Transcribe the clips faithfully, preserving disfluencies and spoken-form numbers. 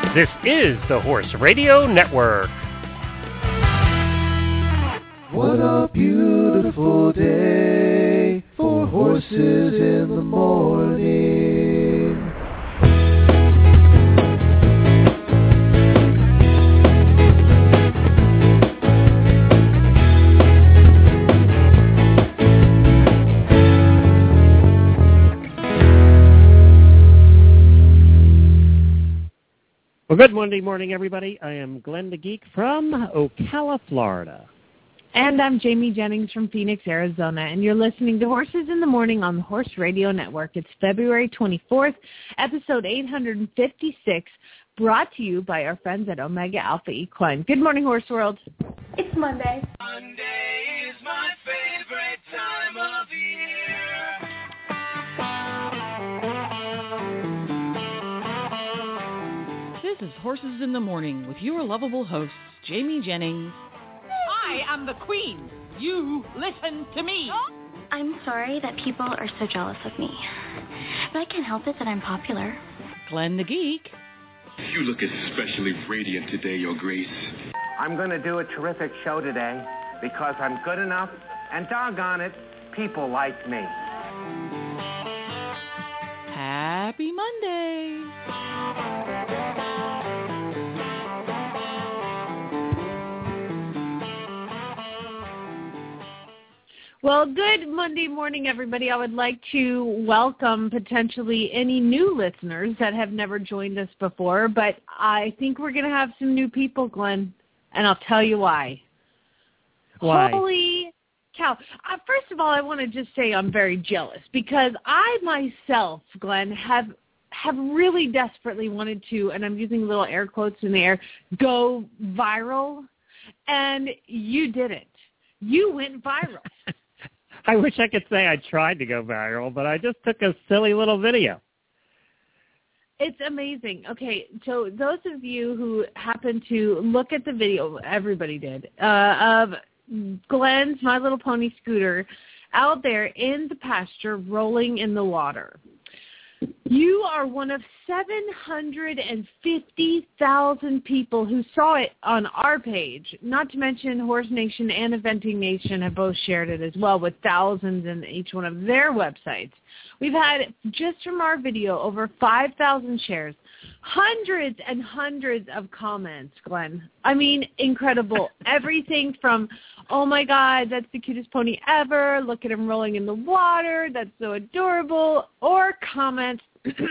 This is the Horse Radio Network. What a beautiful day for horses in the morning. Well, good Monday morning, everybody. I am Glenn the Geek from Ocala, Florida. And I'm Jamie Jennings from Phoenix, Arizona, and you're listening to Horses in the Morning on the Horse Radio Network. It's February twenty-fourth, episode eight hundred fifty-six, brought to you by our friends at Omega Alpha Equine. Good morning, Horse World. It's Monday. Monday is my favorite time of year. This is Horses in the Morning with your lovable hosts, Jamie Jennings. I am the queen. You listen to me. I'm sorry that people are so jealous of me, but I can't help it that I'm popular. Glenn the Geek. You look especially radiant today, Your Grace. I'm going to do a terrific show today because I'm good enough, and doggone it, people like me. Happy Monday. Well, good Monday morning, everybody. I would like to welcome potentially any new listeners that have never joined us before, but I think we're going to have some new people, Glenn, and I'll tell you why. Why? Holy cow. Uh, first of all, I want to just say I'm very jealous because I myself, Glenn, have have really desperately wanted to, and I'm using little air quotes in the air, go viral, and you did it. You went viral. I wish I could say I tried to go viral, but I just took a silly little video. It's amazing. Okay, so those of you who happen to look at the video, everybody did, uh, of Glenn's My Little Pony scooter out there in the pasture rolling in the water. You are one of seven hundred fifty thousand people who saw it on our page, not to mention Horse Nation and Eventing Nation have both shared it as well with thousands in each one of their websites. We've had, just from our video, over five thousand shares, hundreds and hundreds of comments, Glenn. I mean, incredible. Everything from, oh, my God, that's the cutest pony ever, look at him rolling in the water, that's so adorable, or comments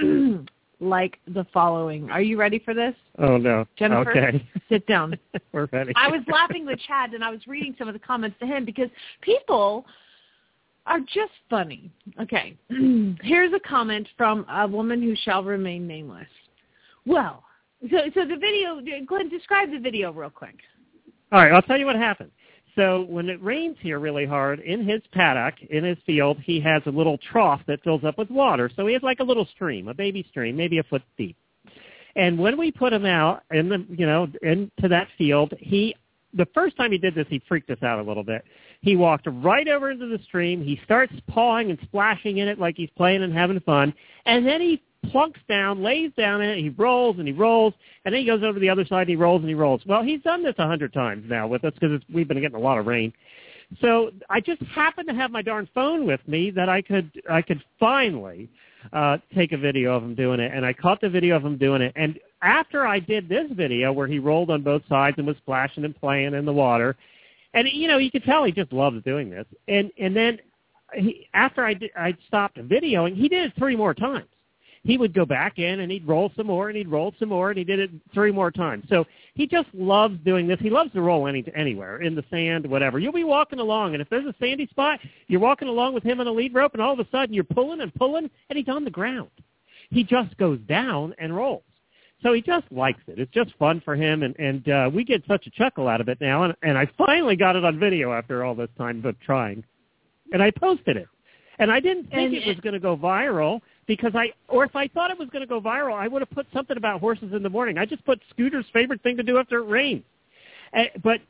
like the following. Are you ready for this? Oh, no. Jennifer, okay. Sit down. We're ready. I was laughing with Chad, and I was reading some of the comments to him because people are just funny. Okay. Here's a comment from a woman who shall remain nameless. Well, so, so the video, Glenn, describe the video real quick. All right, I'll tell you what happened. So when it rains here really hard, in his paddock, in his field, he has a little trough that fills up with water. So he has like a little stream, a baby stream, maybe a foot deep. And when we put him out in the, you know, into that field, he, the first time he did this, he freaked us out a little bit. He walked right over into the stream. He starts pawing and splashing in it like he's playing and having fun. And then he plunks down, lays down in it, he rolls and he rolls, and then he goes over to the other side and he rolls and he rolls. Well, he's done this a hundred times now with us because we've been getting a lot of rain. So I just happened to have my darn phone with me that I could I could finally uh, take a video of him doing it, and I caught the video of him doing it. And after I did this video where he rolled on both sides and was splashing and playing in the water, and, you know, you could tell he just loves doing this. And and then he, after I, did, I stopped videoing, he did it three more times. He would go back in and he'd roll some more and he'd roll some more and he did it three more times. So he just loves doing this. He loves to roll any anywhere, in the sand, whatever. You'll be walking along, and if there's a sandy spot, you're walking along with him on a lead rope, and all of a sudden you're pulling and pulling, and he's on the ground. He just goes down and rolls. So he just likes it. It's just fun for him, and, and uh, we get such a chuckle out of it now, and, and I finally got it on video after all this time of trying. And I posted it. And I didn't think and, it was going to go viral because I, or if I thought it was going to go viral, I would have put something about horses in the morning. I just put Scooter's favorite thing to do after it rains. Uh, but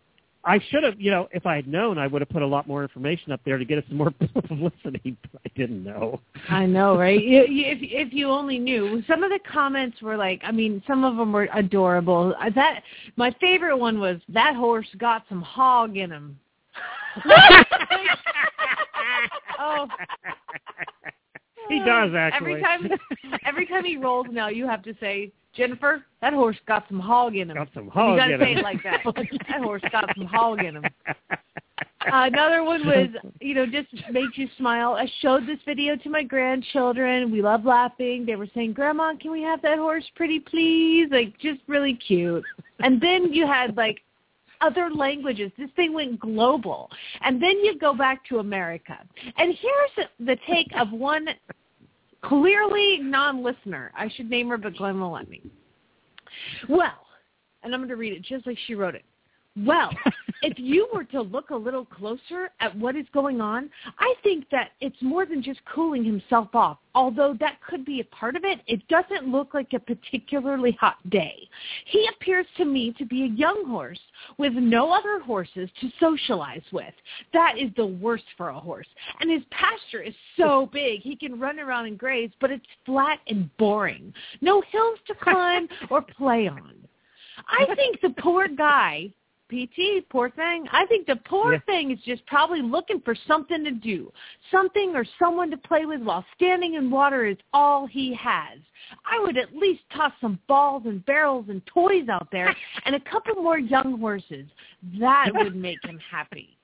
I should have, you know, if I had known, I would have put a lot more information up there to get us some more publicity, but I didn't know. I know, right? You, you, if, if you only knew. Some of the comments were like, I mean, some of them were adorable. That My favorite one was, that horse got some hog in him. Oh. He does, actually. Every time, every time he rolls now, you have to say, Jennifer, that horse got some hog in him. Got some hog in him. You got to say it like that. That horse got some hog in him. Uh, another one was, you know, just makes you smile. I showed this video to my grandchildren. We love laughing. They were saying, Grandma, can we have that horse pretty, please? Like, just really cute. And then you had, like, other languages. This thing went global. And then you go back to America. And here's the take of one clearly non-listener. I should name her, but Glenn will let me. Well, and I'm going to read it just like she wrote it. Well, if you were to look a little closer at what is going on, I think that it's more than just cooling himself off. Although that could be a part of it, it doesn't look like a particularly hot day. He appears to me to be a young horse with no other horses to socialize with. That is the worst for a horse. And his pasture is so big, he can run around and graze, but it's flat and boring. No hills to climb or play on. I think the poor guy... P T, poor thing. I think the poor yeah. thing is just probably looking for something to do, something or someone to play with while standing in water is all he has. I would at least toss some balls and barrels and toys out there and a couple more young horses. That would make him happy.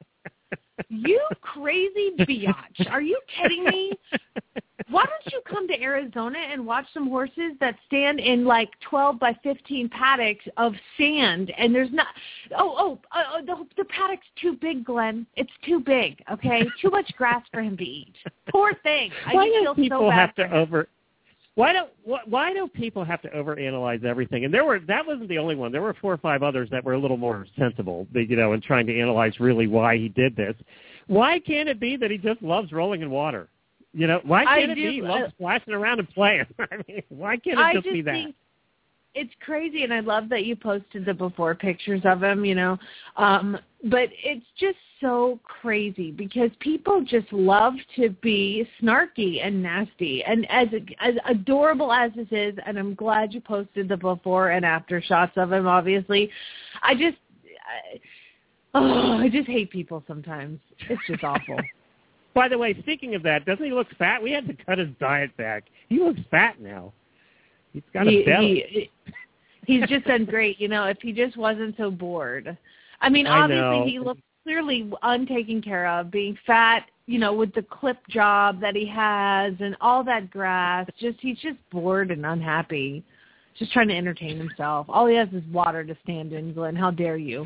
You crazy biatch. Are you kidding me? Why don't you come to Arizona and watch some horses that stand in like twelve by fifteen paddocks of sand and there's not, oh, oh, uh, the, the paddock's too big, Glenn. It's too big, okay? Too much grass for him to eat. Poor thing. I why just do feel people so bad have to for him. over, why don't, why, why do people have to overanalyze everything? And there were, that wasn't the only one. There were four or five others that were a little more sensible, you know, in trying to analyze really why he did this. Why can't it be that he just loves rolling in water? You know, why can't I it do, be he loves uh, splashing around and playing? I mean, why can't it I just, just be that? Think it's crazy, and I love that you posted the before pictures of him, you know. Um, but it's just so crazy because people just love to be snarky and nasty. And as as adorable as this is, and I'm glad you posted the before and after shots of him, obviously, I just, I, oh, I just hate people sometimes. It's just awful. By the way, speaking of that, doesn't he look fat? We had to cut his diet back. He looks fat now. He's got he, a belly. He, he's just done great, you know, if he just wasn't so bored. I mean, I obviously know. he looks clearly untaken care of, being fat, you know, with the clip job that he has and all that grass. Just he's just bored and unhappy, just trying to entertain himself. All he has is water to stand in, Glenn. How dare you?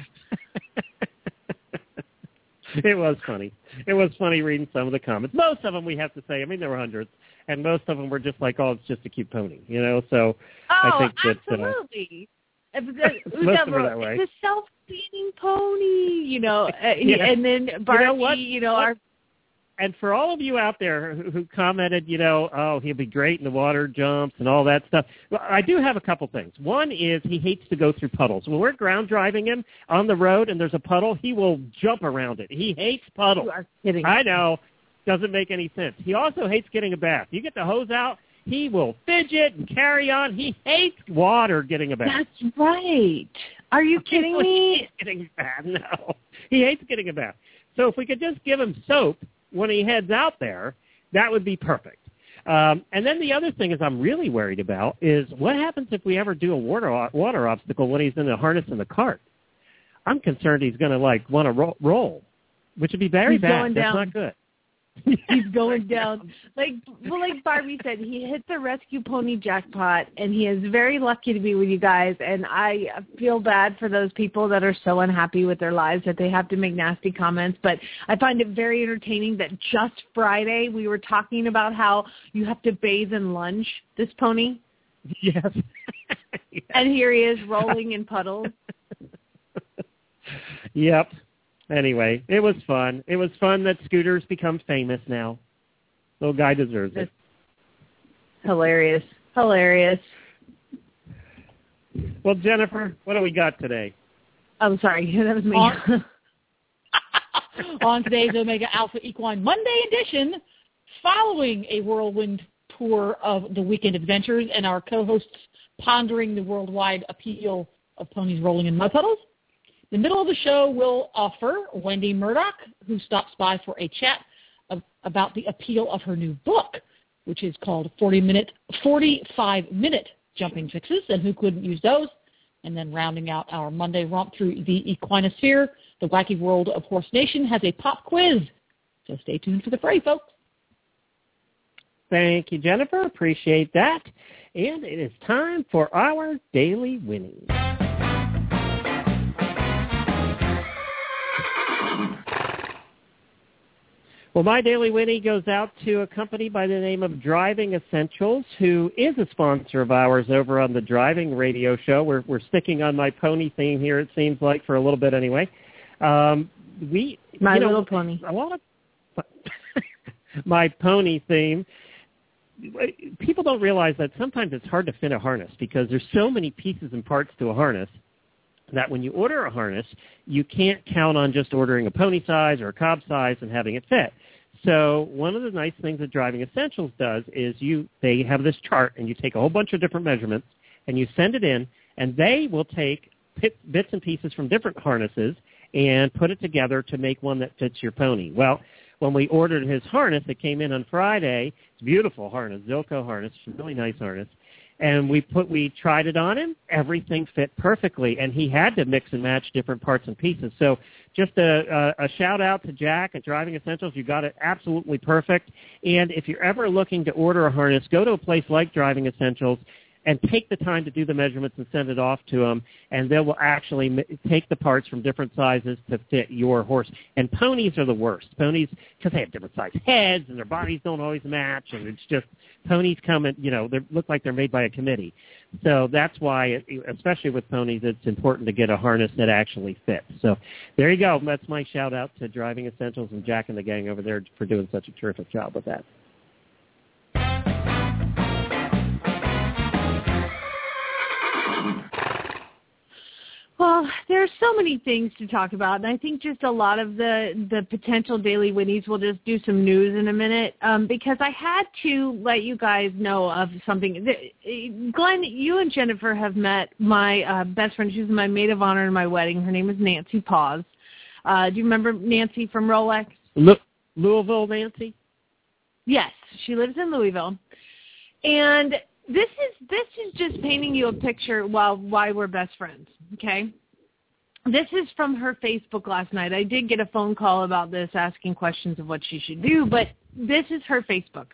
It was funny. It was funny reading some of the comments. Most of them, we have to say, I mean, there were hundreds, and most of them were just like, oh, it's just a cute pony, you know? So oh, I think that... absolutely. Uh, Most of them are that way. It's a self-feeding pony, you know, yeah. and then Barky, you know, what? you know what? our... And for all of you out there who, who commented, you know, oh, he'll be great in the water jumps and all that stuff, well, I do have a couple things. One is he hates to go through puddles. When we're ground driving him on the road and there's a puddle, he will jump around it. He hates puddles. You are kidding. I know. Doesn't make any sense. He also hates getting a bath. You get the hose out, he will fidget and carry on. He hates water getting a bath. That's right. Are you kidding me? He hates getting a bath. No. He hates getting a bath. So if we could just give him soap when he heads out there, that would be perfect. Um, and then the other thing is I'm really worried about is what happens if we ever do a water water obstacle when he's in the harness in the cart. I'm concerned he's going to, like, want to ro- roll, which would be very he's bad. Going That's down. not good. He's going down. Like well, like Barbie said, he hit the rescue pony jackpot, and he is very lucky to be with you guys. And I feel bad for those people that are so unhappy with their lives that they have to make nasty comments. But I find it very entertaining that just Friday we were talking about how you have to bathe and lunge this pony. Yes. Yes. And here he is rolling in puddles. Yep. Anyway, it was fun. It was fun that Scooter's become famous now. Little guy deserves it. Hilarious. Hilarious. Well, Jennifer, what do we got today? Oh, sorry. That was me. On, on today's Omega Alpha Equine Monday edition, following a whirlwind tour of the weekend adventures and our co-hosts pondering the worldwide appeal of ponies rolling in mud puddles, the middle of the show will offer Wendy Murdoch, who stops by for a chat of, about the appeal of her new book, which is called forty minute, forty-five minute Jumping Fixes, and who couldn't use those. And then rounding out our Monday romp through the equinosphere, the wacky world of Horse Nation has a pop quiz. So stay tuned for the fray, folks. Thank you, Jennifer. Appreciate that. And it is time for our Daily Winnie. Well, my Daily Winnie goes out to a company by the name of Driving Essentials, who is a sponsor of ours over on the Driving Radio Show. We're, we're sticking on my pony theme here, it seems like, for a little bit anyway. Um, we, my you know, Little Pony. A lot of my pony theme. People don't realize that sometimes it's hard to fit a harness because there's so many pieces and parts to a harness that when you order a harness, you can't count on just ordering a pony size or a cob size and having it fit. So one of the nice things that Driving Essentials does is you they have this chart, and you take a whole bunch of different measurements, and you send it in, and they will take pit, bits and pieces from different harnesses and put it together to make one that fits your pony. Well, when we ordered his harness, it came in on Friday. It's a beautiful harness, Zilko harness, it's a really nice harness. And we put we tried it on him. Everything fit perfectly, and he had to mix and match different parts and pieces. So just a, a, a shout-out to Jack at Driving Essentials. You got it absolutely perfect. And if you're ever looking to order a harness, go to a place like Driving Essentials and take the time to do the measurements and send it off to them, and they will actually m- take the parts from different sizes to fit your horse. And ponies are the worst. Ponies, because they have different size heads, and their bodies don't always match, and it's just, ponies come and, you know, they look like they're made by a committee. So that's why, it, especially with ponies, it's important to get a harness that actually fits. So there you go. That's my shout-out to Driving Essentials and Jack and the gang over there for doing such a terrific job with that. Well, there are so many things to talk about, and I think just a lot of the, the potential Daily Winnies will just do some news in a minute, um, because I had to let you guys know of something. Glenn, you and Jennifer have met my uh, best friend. She was my maid of honor in my wedding. Her name is Nancy Paws. Uh, do you remember Nancy from Rolex? Lu- Louisville, Nancy? Yes, she lives in Louisville. And This is this is just painting you a picture while why we're best friends, okay? This is from her Facebook last night. I did get a phone call about this, asking questions of what she should do, but this is her Facebook.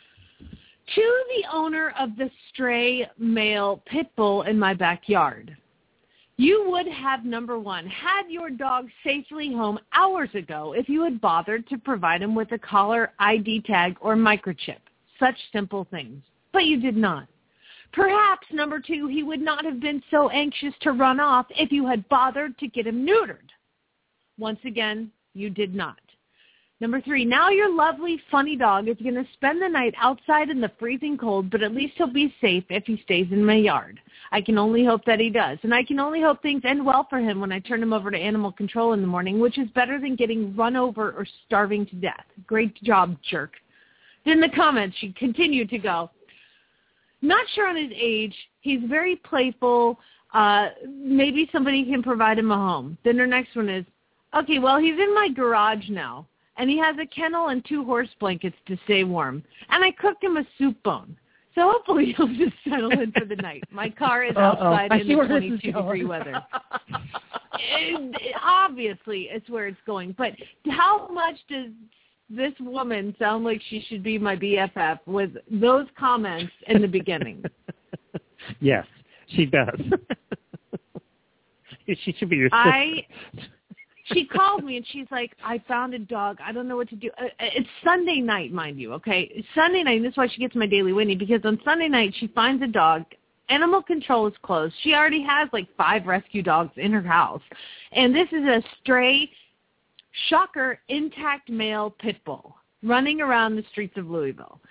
To the owner of the stray male pit bull in my backyard, you would have, number one, had your dog safely home hours ago if you had bothered to provide him with a collar, I D tag, or microchip. Such simple things. But you did not. Perhaps, number two, he would not have been so anxious to run off if you had bothered to get him neutered. Once again, you did not. Number three, now your lovely, funny dog is going to spend the night outside in the freezing cold, but at least he'll be safe if he stays in my yard. I can only hope that he does, and I can only hope things end well for him when I turn him over to animal control in the morning, which is better than getting run over or starving to death. Great job, jerk. Then in the comments, she continued to go, not sure on his age. He's very playful. Uh, maybe somebody can provide him a home. Then her next one is, okay, well, he's in my garage now, and he has a kennel and two horse blankets to stay warm. And I cooked him a soup bone. So hopefully he'll just settle in for the night. My car is outside in the twenty-two degree weather. It, it, obviously, it's where it's going. But how much does this woman sound like she should be my B F F with those comments in the beginning? Yes, she does. She should be your sister. I, she called me and she's like, I found a dog. I don't know what to do. It's Sunday night, mind you, okay? It's Sunday night, and this is why she gets my Daily Winnie, because on Sunday night she finds a dog. Animal control is closed. She already has like five rescue dogs in her house. And this is a stray, shocker, intact male pit bull running around the streets of Louisville.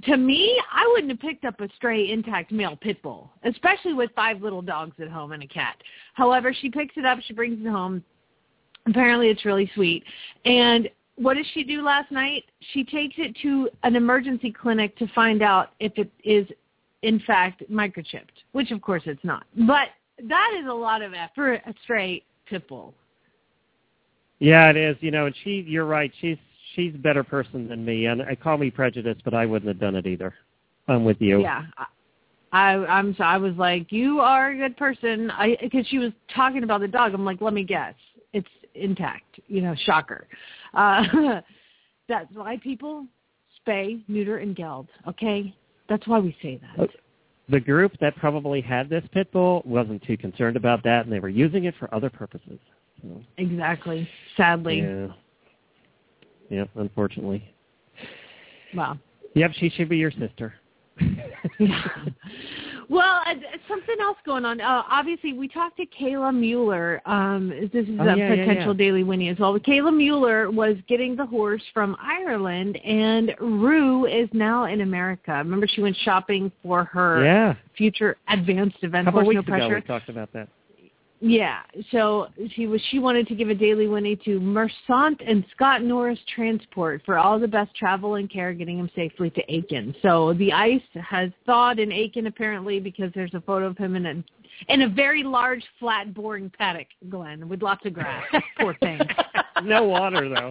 to me, I wouldn't have picked up a stray intact male pit bull, especially with five little dogs at home and a cat. However, she picks it up, she brings it home. Apparently it's really sweet. And what does she do last night? She takes it to an emergency clinic to find out if it is, in fact, microchipped, which, of course, it's not. But that is a lot of effort for a stray pit bull. Yeah, it is. You know, and she, you're right. She's she's a better person than me. And I call me prejudiced, but I wouldn't have done it either. I'm with you. Yeah. I, I'm. I was like, you are a good person. I because she was talking about the dog. I'm like, let me guess. It's intact. You know, shocker. Uh, that's why people spay, neuter, and geld. Okay? That's why we say that. The group that probably had this pit bull wasn't too concerned about that, and they were using it for other purposes. So. Exactly. Sadly. Yeah. Yep, unfortunately. Wow. Yep, she should be your sister. Yeah. Well, uh, something else going on. Uh, obviously, we talked to Kayla Mueller. Um, this is oh, a yeah, potential yeah, yeah. Daily Winnie as well. Kayla Mueller was getting the horse from Ireland, and Rue is now in America. Remember, she went shopping for her yeah. future advanced event. A couple Horse weeks No ago, Pressure. we talked about that. Yeah, so she was. She wanted to give a Daily Winnie to Mercant and Scott Norris Transport for all the best travel and care, getting him safely to Aiken. So the ice has thawed in Aiken apparently because there's a photo of him in a in a very large, flat, boring paddock, Glenn, with lots of grass. Poor thing. No water though.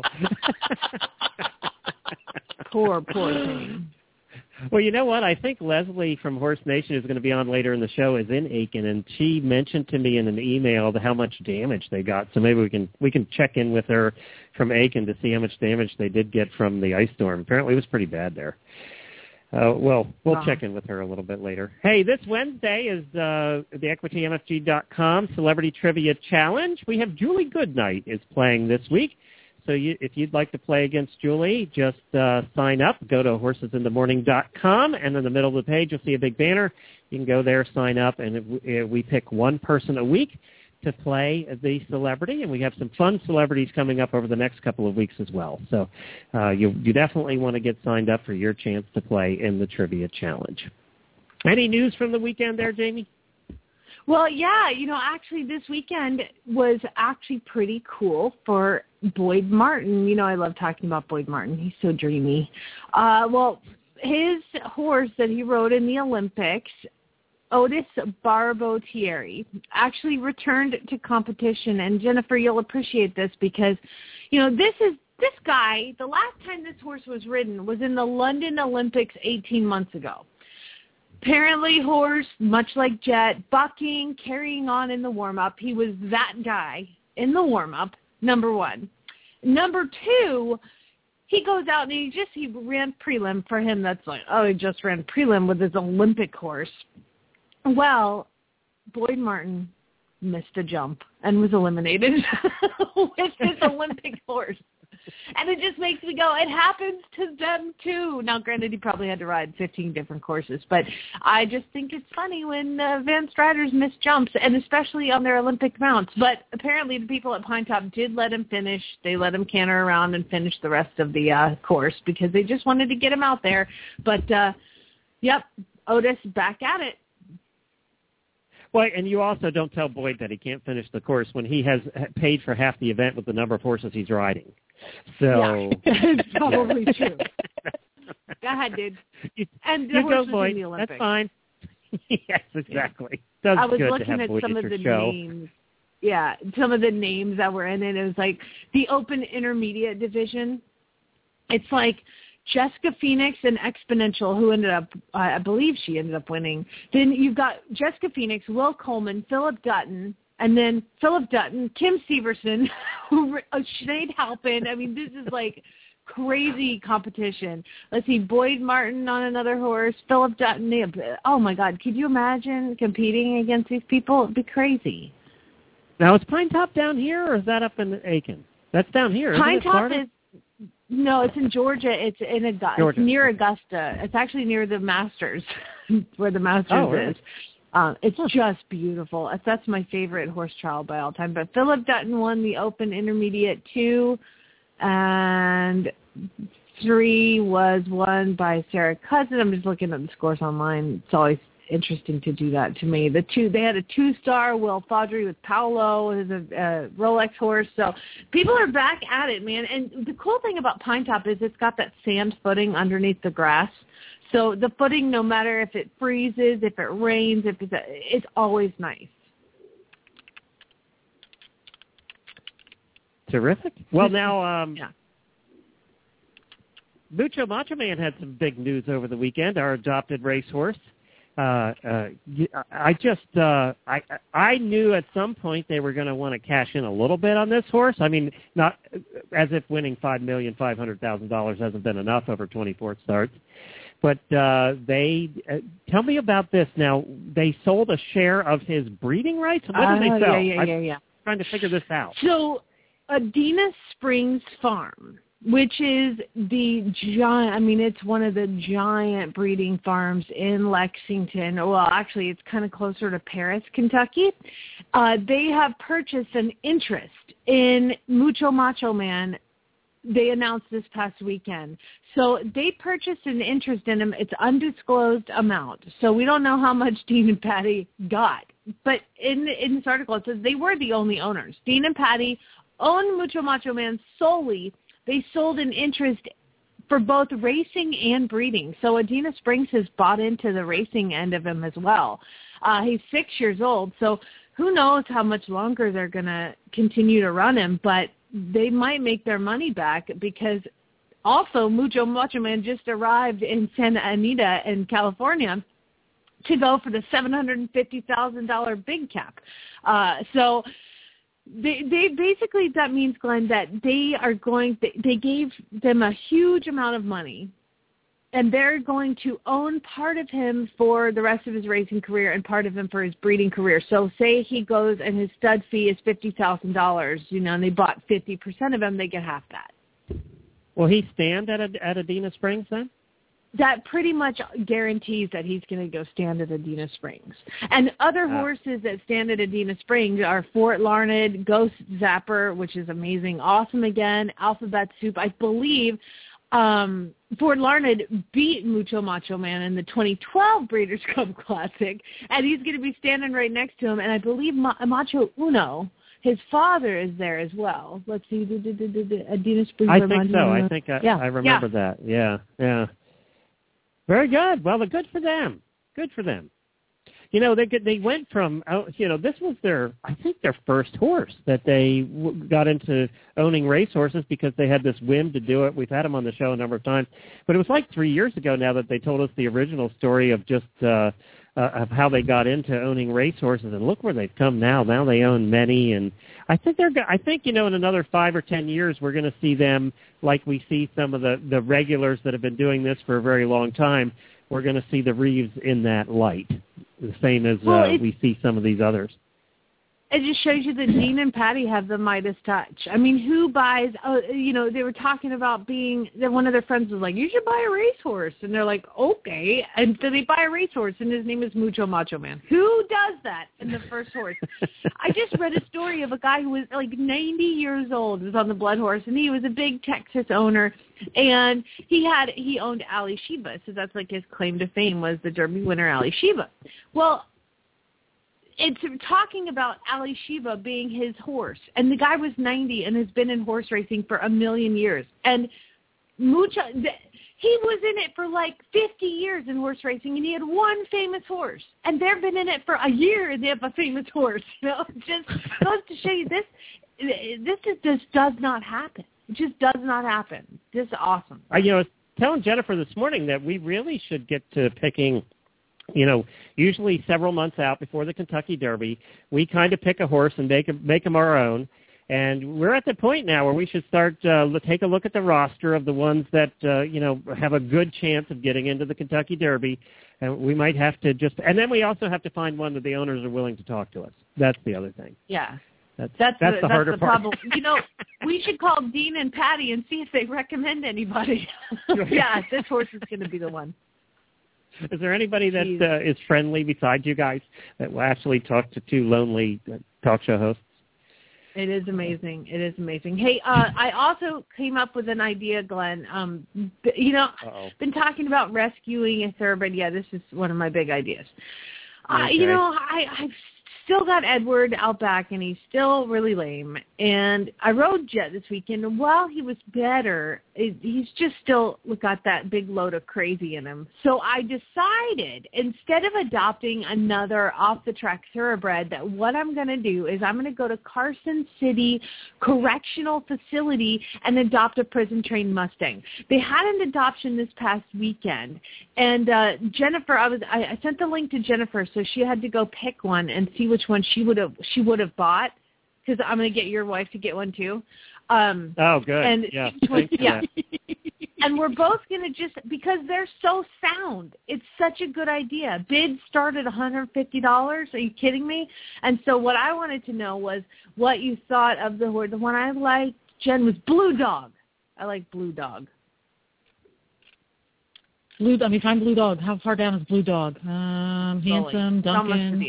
Poor, poor thing. Well, you know what? I think Leslie from Horse Nation is going to be on later in the show is in Aiken, and she mentioned to me in an email the, how much damage they got. So maybe we can we can check in with her from Aiken to see how much damage they did get from the ice storm. Apparently, it was pretty bad there. Uh, well, we'll wow. check in with her a little bit later. Hey, this Wednesday is uh, the Equity M F G dot com Celebrity Trivia Challenge. We have Julie Goodnight is playing this week. So you, if you'd like to play against Julie, just uh, sign up. Go to horses in the morning dot com, and in the middle of the page, you'll see a big banner. You can go there, sign up, and it, it, we pick one person a week to play the celebrity, and we have some fun celebrities coming up over the next couple of weeks as well. So uh, you, you definitely want to get signed up for your chance to play in the Trivia Challenge. Any news from the weekend there, Jamie? Well, yeah, you know, actually this weekend was actually pretty cool for Boyd Martin. You know, I love talking about Boyd Martin. He's so dreamy. Uh, well, his horse that he rode in the Olympics, Otis Barbotieri, actually returned to competition. And Jennifer, you'll appreciate this because, you know, this is this guy, the last time this horse was ridden was in the London Olympics eighteen months ago. Apparently, horse, much like Jet, bucking, carrying on in the warm-up. He was that guy in the warm-up, number one. Number two, he goes out and he just, he ran prelim. For him, that's like, oh, he just ran prelim with his Olympic horse. Well, Boyd Martin missed a jump and was eliminated with his Olympic horse. And it just makes me go, it happens to them too. Now, granted, he probably had to ride fifteen different courses, but I just think it's funny when uh, Van Striders miss jumps, and especially on their Olympic mounts. But apparently the people at Pine Top did let him finish. They let him canter around and finish the rest of the uh, course because they just wanted to get him out there. But, uh, yep, Otis back at it. Well, and you also don't tell Boyd that he can't finish the course when he has paid for half the event with the number of horses he's riding. So yeah, it's probably true. Go ahead, dude. You, and the you horse go, was Boyd. in the Olympics. That's fine. Yes, exactly. Does I was good looking to have at Boyd some at of your the show. names. Yeah, some of the names that were in it. It was like the Open Intermediate Division. It's like Jessica Phoenix and Exponential, who ended up, I believe she ended up winning. Then you've got Jessica Phoenix, Will Coleman, Philip Dutton, and then Philip Dutton, Kim Severson, Sinead Halpin. I mean, this is like crazy competition. Let's see, Boyd Martin on another horse, Philip Dutton. Oh, my God. Could you imagine competing against these people? It'd be crazy. Now, is Pine Top down here, or is that up in Aiken? That's down here, Pine isn't it, Top Florida? is... No, it's in Georgia. It's in Augusta. Georgia. It's near Augusta. It's actually near the Masters, where the Masters oh, really? is. Um, it's just beautiful. That's my favorite horse trial by all time. But Philip Dutton won the Open Intermediate too, and three was won by Sarah Cousin. I'm just looking at the scores online. It's always interesting to do that to me. The two, they had a two-star, Will Faudree with Paolo, who's a, a Rolex horse. So people are back at it, man. And the cool thing about Pine Top is it's got that sand footing underneath the grass. So the footing, no matter if it freezes, if it rains, if it's, a, it's always nice. Terrific. Well, now, um, yeah. Mucho Macho Man had some big news over the weekend, our adopted racehorse. Uh, uh, I just, uh, I, I knew at some point they were going to want to cash in a little bit on this horse. I mean, not as if winning five million five hundred thousand dollars hasn't been enough over twenty-four starts. But uh, they uh, tell me about this. Now, they sold a share of his breeding rights. What did uh, they sell? Yeah, yeah, yeah, yeah. I'm trying to figure this out. So, Adena Springs Farm, which is the giant, I mean, it's one of the giant breeding farms in Lexington. Well, actually, it's kind of closer to Paris, Kentucky. Uh, they have purchased an interest in Mucho Macho Man. They announced this past weekend. So they purchased an interest in him. It's undisclosed amount. So we don't know how much Dean and Patty got. But in, in this article, it says they were the only owners. Dean and Patty owned Mucho Macho Man solely. They sold an interest for both racing and breeding. So Adena Springs has bought into the racing end of him as well. Uh, he's six years old, so who knows how much longer they're going to continue to run him, but they might make their money back because also Mucho Macho Man just arrived in Santa Anita in California to go for the seven hundred fifty thousand dollars big cap. Uh, so They, they basically, that means, Glenn, that they are going, they, they gave them a huge amount of money, and they're going to own part of him for the rest of his racing career and part of him for his breeding career. So say he goes and his stud fee is fifty thousand dollars, you know, and they bought fifty percent of him, they get half that. Will he stand at, a, at Adena Springs then? That pretty much guarantees that he's going to go stand at Adena Springs. And other uh, horses that stand at Adena Springs are Fort Larned, Ghost Zapper, which is amazing, Awesome Again, Alphabet Soup. I believe um, Fort Larned beat Mucho Macho Man in the twenty twelve Breeders' Cup Classic, and he's going to be standing right next to him. And I believe Ma- Macho Uno, his father, is there as well. Let's see, Adena Springs. I think so. I think I, yeah. I remember yeah. that. Yeah, yeah. Very good. Well, good for them. Good for them. You know, they they went from, you know, this was their, I think, their first horse that they w- got into owning racehorses because they had this whim to do it. We've had them on the show a number of times. But it was like three years ago now that they told us the original story of just uh, uh, of how they got into owning racehorses. And look where they've come now. Now they own many. And I think they're, I think, you know, in another five or ten years, we're going to see them like we see some of the, the regulars that have been doing this for a very long time. We're going to see the Reeves in that light, the same as well, uh, it, we see some of these others. It just shows you that Dean and Patty have the Midas touch. I mean, who buys, uh, you know, they were talking about being, that one of their friends was like, you should buy a racehorse. And they're like, okay. And so they buy a racehorse, and his name is Mucho Macho Man. Who does that in the first horse? I just read a story of a guy who was like ninety years old, was on the blood horse, and he was a big Texas owner. And he had, he owned Ali Sheba. So that's like his claim to fame was the Derby winner, Ali Sheba. Well, it's talking about Ali Sheba being his horse. And the guy was ninety and has been in horse racing for a million years. And Mucho, he was in it for like fifty years in horse racing, and he had one famous horse. And they've been in it for a year, and they have a famous horse. You know, it just goes to show you this, this just, just does not happen. It just does not happen. This is awesome. I, you know, I was telling Jennifer this morning that we really should get to picking, you know, usually several months out before the Kentucky Derby, we kind of pick a horse and make, make them our own. And we're at the point now where we should start uh, take a look at the roster of the ones that, uh, you know, have a good chance of getting into the Kentucky Derby. And we might have to just – and then we also have to find one that the owners are willing to talk to us. That's the other thing. Yeah. That's, that's, that's the, the harder that's the part. problem. You know, we should call Dean and Patty and see if they recommend anybody. Yeah, this horse is going to be the one. Is there anybody that uh, is friendly besides you guys that will actually talk to two lonely uh, talk show hosts? It is amazing. It is amazing. Hey, uh, I also came up with an idea, Glenn. Um, b- you know, Uh-oh. been talking about rescuing a thoroughbred. Yeah, this is one of my big ideas. Okay. Uh, you know, I, I've still got Edward out back, and he's still really lame. And I rode Jet this weekend, and while he was better, it, he's just still got that big load of crazy in him. So I decided, instead of adopting another off-the-track thoroughbred, that what I'm going to do is I'm going to go to Carson City Correctional Facility and adopt a prison-trained Mustang. They had an adoption this past weekend, and uh, Jennifer, I was I, I sent the link to Jennifer, so she had to go pick one and see which one she would have she would have bought, because I'm going to get your wife to get one too. Um, oh, good. And yeah. was, yeah. And we're both going to just, because they're so sound, it's such a good idea. Bids start at one hundred fifty dollars. Are you kidding me? And so what I wanted to know was what you thought of the horse. The one I liked, Jen, was Blue Dog. I like Blue Dog. Blue, I mean, find Blue Dog. How far down is Blue Dog? Um, handsome, Duncan.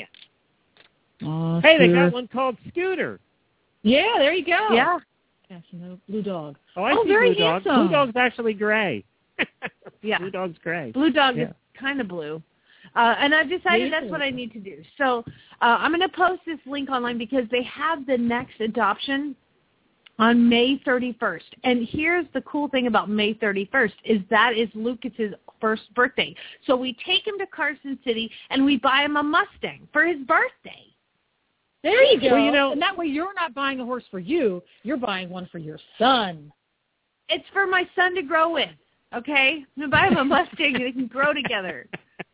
Uh, hey, they Scooter. got one called Scooter. Yeah, there you go. Yeah. Yes, you know, Blue Dog. Oh, I oh, see very Blue Dog. handsome. Blue Dog's actually gray. Yeah. Blue Dog's gray. Blue Dog yeah. is kind of blue. Uh, and I've decided Yeah. that's what I need to do. So uh, I'm going to post this link online because they have the next adoption on May thirty-first. And here's the cool thing about May thirty-first is that is Lucas's first birthday. So we take him to Carson City and we buy him a Mustang for his birthday. There you go. Well, you know, and that way you're not buying a horse for you. You're buying one for your son. It's for my son to grow with, okay? I'm going to buy him a Mustang and they can grow together.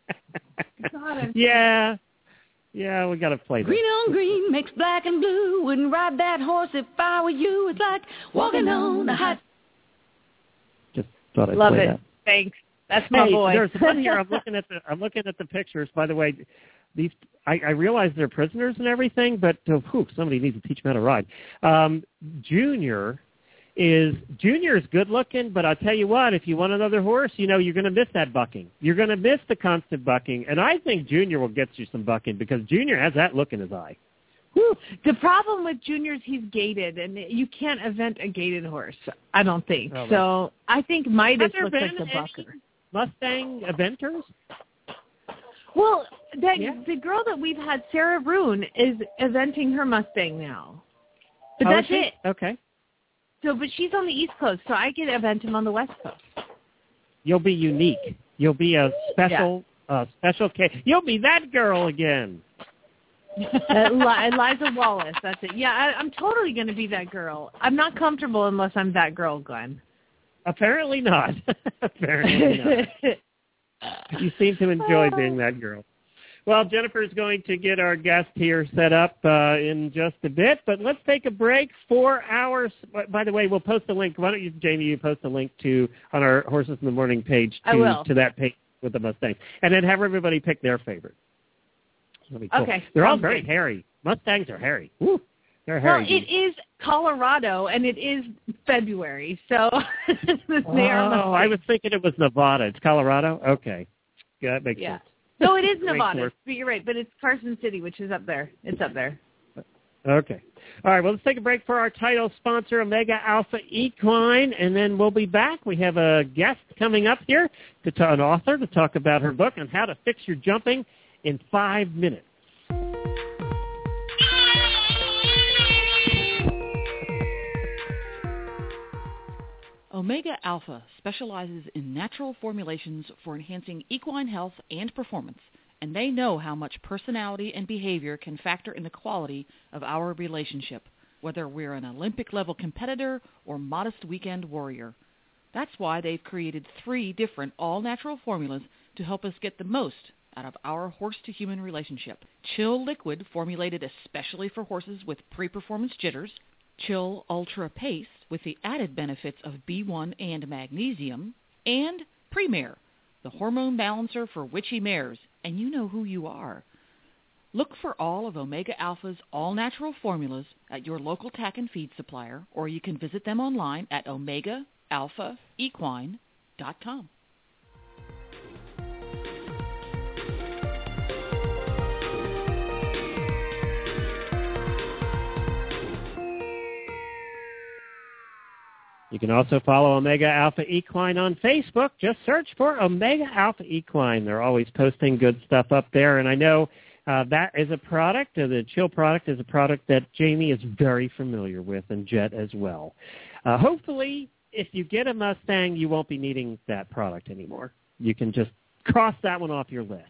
God, yeah. Yeah, we got to play this. Green on green makes black and blue. Wouldn't ride that horse if I were you. It's like walking on a hot. Just thought I'd Love play it. that. Thanks. That's my Hey, boy. there's one here. I'm looking at the I'm looking at the pictures. By the way, these I, I realize they're prisoners and everything, but uh, whew, somebody needs to teach them how to ride. Um, Junior is Junior is good looking, but I'll tell you what, if you want another horse, you know you're going to miss that bucking. You're going to miss the constant bucking, and I think Junior will get you some bucking because Junior has that look in his eye. Whew. The problem with Junior is he's gated, and you can't event a gated horse, I don't think. Oh, so I think Midas Have looks there like the been bucker. any Mustang eventers? Well, that Yeah. the girl that we've had, Sarah Rune, is eventing her Mustang now. But Oh, that's is she? it. Okay. So, but she's on the East Coast, so I can event him on the West Coast. You'll be unique. You'll be a special, uh, special case. You'll be that girl again. uh, Eli- Eliza Wallace, that's it. Yeah, I, I'm totally going to be that girl. I'm not comfortable unless I'm that girl, Glenn. Apparently not. Apparently not. You seem to enjoy being that girl. Well, Jennifer is going to get our guest here set up uh, in just a bit, but let's take a break. Four hours. By the way, we'll post a link. Why don't you, Jamie, you post a link to on our Horses in the Morning page to, I will. to that page with the Mustangs, and then have everybody pick their favorite. That'll be cool. Okay, They're all sounds very good. hairy. Mustangs are hairy. Woo. They're Well, hairy. it is Colorado, and it is February, so they are Oh, I was thinking it was Nevada. It's Colorado? Okay. Yeah, that makes Yeah. sense. No, it is Great Nevada, horse. but you're right. But it's Carson City, which is up there. It's up there. Okay. All right, well, let's take a break for our title sponsor, Omega Alpha Equine, and then we'll be back. We have a guest coming up here, to t- an author, to talk about her book on how to fix your jumping in five minutes. Omega Alpha specializes in natural formulations for enhancing equine health and performance, and they know how much personality and behavior can factor in the quality of our relationship, whether we're an Olympic-level competitor or modest weekend warrior. That's why they've created three different all-natural formulas to help us get the most out of our horse-to-human relationship. Chill Liquid, formulated especially for horses with pre-performance jitters. Chill Ultra Paste, with the added benefits of B one and magnesium. And Premare, the hormone balancer for witchy mares, and you know who you are. Look for all of Omega Alpha's all-natural formulas at your local tack and feed supplier, or you can visit them online at omega alpha equine dot com. You can also follow Omega Alpha Equine on Facebook. Just search for Omega Alpha Equine. They're always posting good stuff up there. And I know uh, that is a product, uh, the Chill product is a product that Jamie is very familiar with, and Jet as well. Uh, hopefully, if you get a Mustang, you won't be needing that product anymore. You can just cross that one off your list.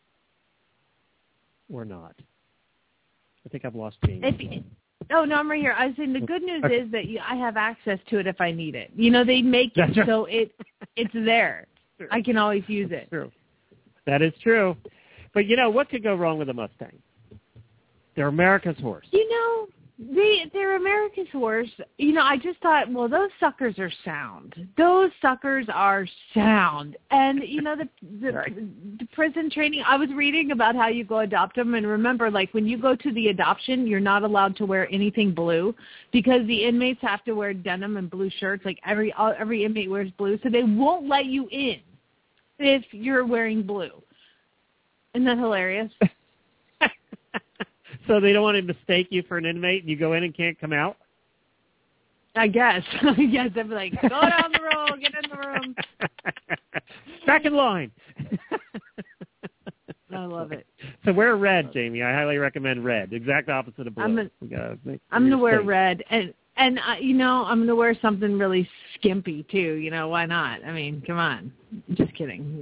Or not. I think I've lost Jamie. If, oh, no, I'm right here. I was saying the good news okay. is that you, I have access to it if I need it. You know, they make it right. so it it's there. True. I can always use That's it. True. That is true. But, you know, what could go wrong with a Mustang? They're America's horse. You know, they, they're America's horse. You know, I just thought, well, those suckers are sound. Those suckers are sound. And, you know, the, the, right. the prison training, I was reading about how you go adopt them. And remember, like, when you go to the adoption, you're not allowed to wear anything blue because the inmates have to wear denim and blue shirts. Like, every every inmate wears blue. So they won't let you in if you're wearing blue. Isn't that hilarious? So they don't want to mistake you for an inmate and you go in and can't come out? I guess. Yes, they'd be like, go down the road, get in the room. Back in line. I love it. So wear red, Jamie. I highly recommend red. Exact opposite of blue. I'm going to wear red. And, and uh, you know, I'm going to wear something really skimpy, too. You know, why not? I mean, come on. Just kidding.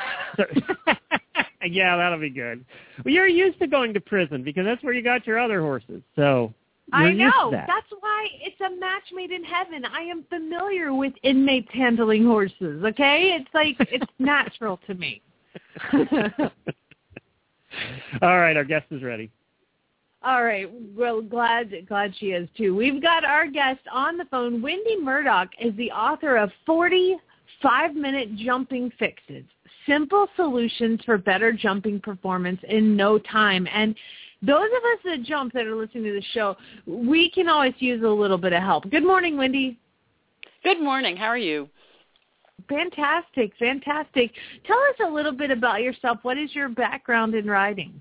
Yeah, that'll be good. Well, you're used to going to prison because that's where you got your other horses. So I know. That. That's why it's a match made in heaven. I am familiar with inmates handling horses, okay? It's like, it's natural to me. All right, our guest is ready. All right. Well, glad glad she is, too. We've got our guest on the phone. Wendy Murdoch is the author of forty five-minute jumping fixes. Simple solutions for better jumping performance in no time. And those of us that jump that are listening to the show, we can always use a little bit of help. Good morning, Wendy. Good morning. How are you? Fantastic, fantastic. Tell us a little bit about yourself. What is your background in riding?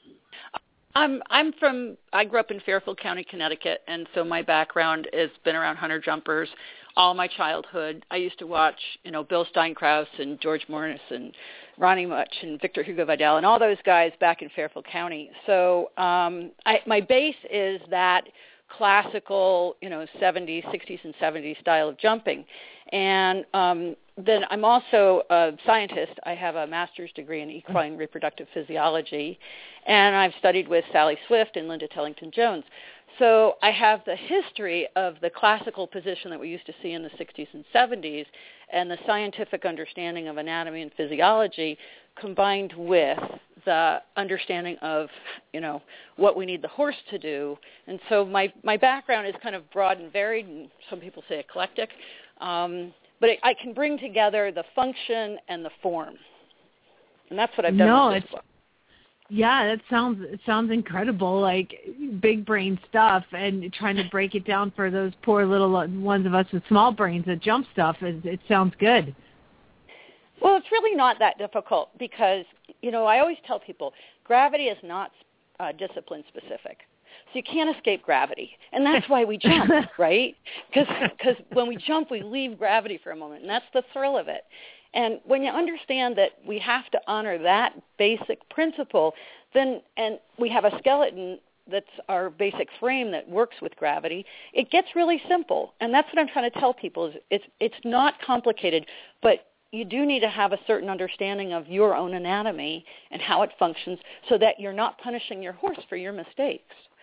I'm I'm from I grew up in Fairfield County, Connecticut, and so my background has been around hunter jumpers all my childhood. I used to watch, you know, Bill Steinkraus and George Morris and Ronnie Much and Victor Hugo Vidal and all those guys back in Fairfield County. So um, I, my base is that classical, you know, seventies, sixties, and seventies style of jumping. And um, then I'm also a scientist. I have a master's degree in equine reproductive physiology, and I've studied with Sally Swift and Linda Tellington Jones. So I have the history of the classical position that we used to see in the sixties and seventies and the scientific understanding of anatomy and physiology combined with the understanding of, you know, what we need the horse to do. And so my, my background is kind of broad and varied, and some people say eclectic. Um, but I can bring together the function and the form. And that's what I've done no, with this it's, book. Yeah, that sounds it sounds incredible, like big brain stuff, and trying to break it down for those poor little ones of us with small brains that jump stuff. It, it sounds good. Well, it's really not that difficult because, you know, I always tell people gravity is not uh, discipline specific. So you can't escape gravity. And that's why we jump, right? Because when we jump, we leave gravity for a moment, and that's the thrill of it. And when you understand that we have to honor that basic principle, then and we have a skeleton that's our basic frame that works with gravity, it gets really simple. And that's what I'm trying to tell people is it's it's not complicated, but you do need to have a certain understanding of your own anatomy and how it functions so that you're not punishing your horse for your mistakes.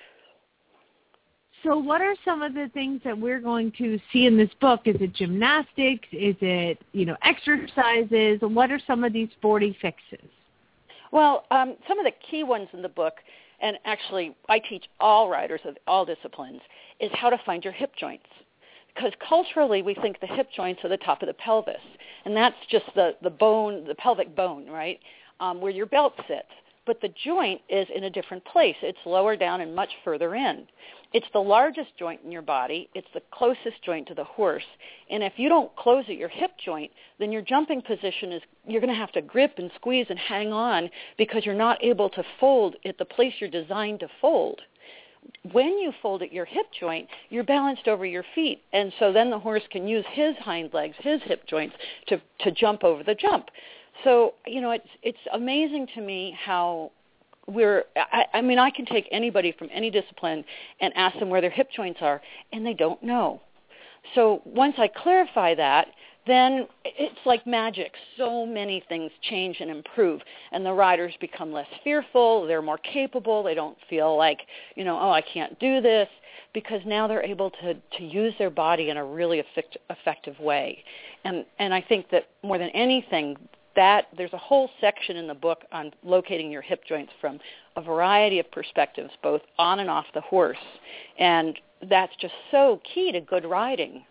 So what are some of the things that we're going to see in this book? Is it gymnastics? Is it, you know, exercises? What are some of these forty fixes? Well, um, some of the key ones in the book, and actually I teach all riders of all disciplines, is how to find your hip joints. Because culturally we think the hip joints are the top of the pelvis, and that's just the, the bone, the pelvic bone, right, um, where your belt sits. But the joint is in a different place. It's lower down and much further in. It's the largest joint in your body. It's the closest joint to the horse. And if you don't close at your hip joint, then your jumping position is, you're going to have to grip and squeeze and hang on because you're not able to fold at the place you're designed to fold. when you fold at your hip joint, you're balanced over your feet. And so then the horse can use his hind legs, his hip joints, to, to jump over the jump. So, you know, it's it's amazing to me how we're, I, I mean, I can take anybody from any discipline and ask them where their hip joints are, and they don't know. So once I clarify that, then it's like magic. So many things change and improve, and the riders become less fearful. They're more capable. They don't feel like, you know, oh, I can't do this, because now they're able to, to use their body in a really effect, effective way. And, and I think that more than anything, that there's a whole section in the book on locating your hip joints from a variety of perspectives, both on and off the horse. And that's just so key to good riding.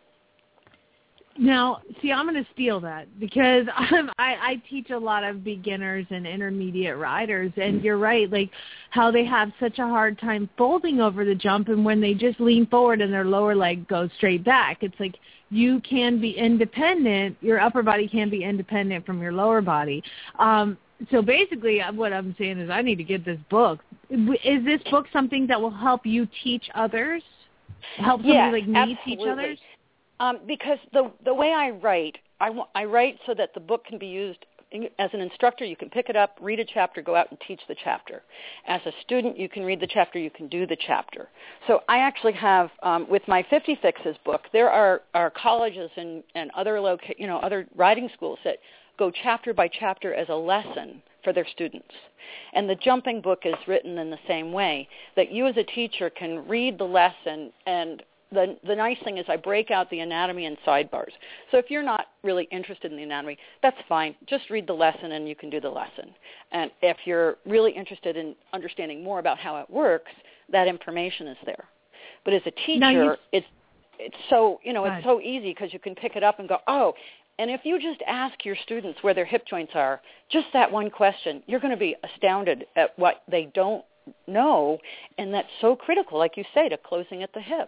Now, see, I'm going to steal that because I'm, I, I teach a lot of beginners and intermediate riders, and you're right, like how they have such a hard time folding over the jump, and when they just lean forward and their lower leg goes straight back, it's like you can be independent, your upper body can be independent from your lower body. Um, so basically what I'm saying is I need to get this book. Is this book something that will help you teach others? Help somebody yes, like me absolutely. teach others? Um, because the the way I write, I, w- I write so that the book can be used as an instructor. You can pick it up, read a chapter, go out and teach the chapter. As a student, you can read the chapter, you can do the chapter. So I actually have, um, with my fifty Fixes book, there are, are colleges and, and other loca- you know other riding schools that go chapter by chapter as a lesson for their students. And the jumping book is written in the same way, that you as a teacher can read the lesson, and The, the nice thing is I break out the anatomy and sidebars. So if you're not really interested in the anatomy, that's fine. Just read the lesson and you can do the lesson. And if you're really interested in understanding more about how it works, that information is there. But as a teacher, you, it's it's so, you know, it's so easy because you can pick it up and go, oh, and if you just ask your students where their hip joints are, just that one question, you're going to be astounded at what they don't know, and that's so critical, like you say, to closing at the hip.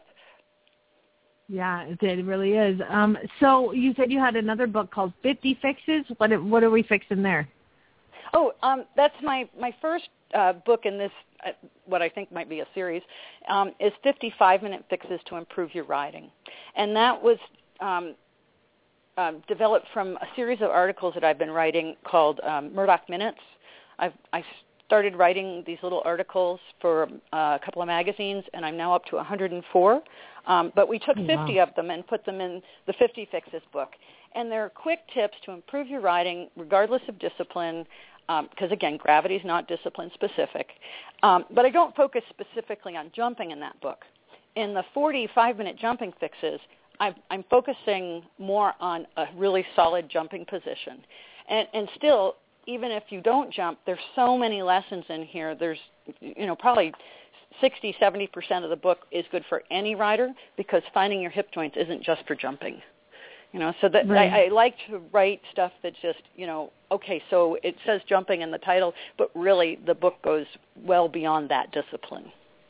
Yeah, it, it really is. Um, so you said you had another book called fifty Fixes. What what are we fixing there? Oh, um, that's my, my first uh, book in this, uh, what I think might be a series, um, is fifty-five minute Fixes to Improve Your Riding. And that was um, uh, developed from a series of articles that I've been writing called um, Murdoch Minutes. I've I started writing these little articles for uh, a couple of magazines, and I'm now up to one hundred four. Um, but we took fifty wow. of them and put them in the fifty Fixes book. And they're quick tips to improve your riding regardless of discipline, because, um, again, gravity is not discipline specific. Um, but I don't focus specifically on jumping in that book. In the forty-five minute jumping fixes, I've, I'm focusing more on a really solid jumping position. And, and still, even if you don't jump, there's so many lessons in here. There's, you know, probably sixty, seventy percent of the book is good for any rider, because finding your hip joints isn't just for jumping. You know, so that right. I, I like to write stuff that's just, you know, okay, so it says jumping in the title, but really the book goes well beyond that discipline.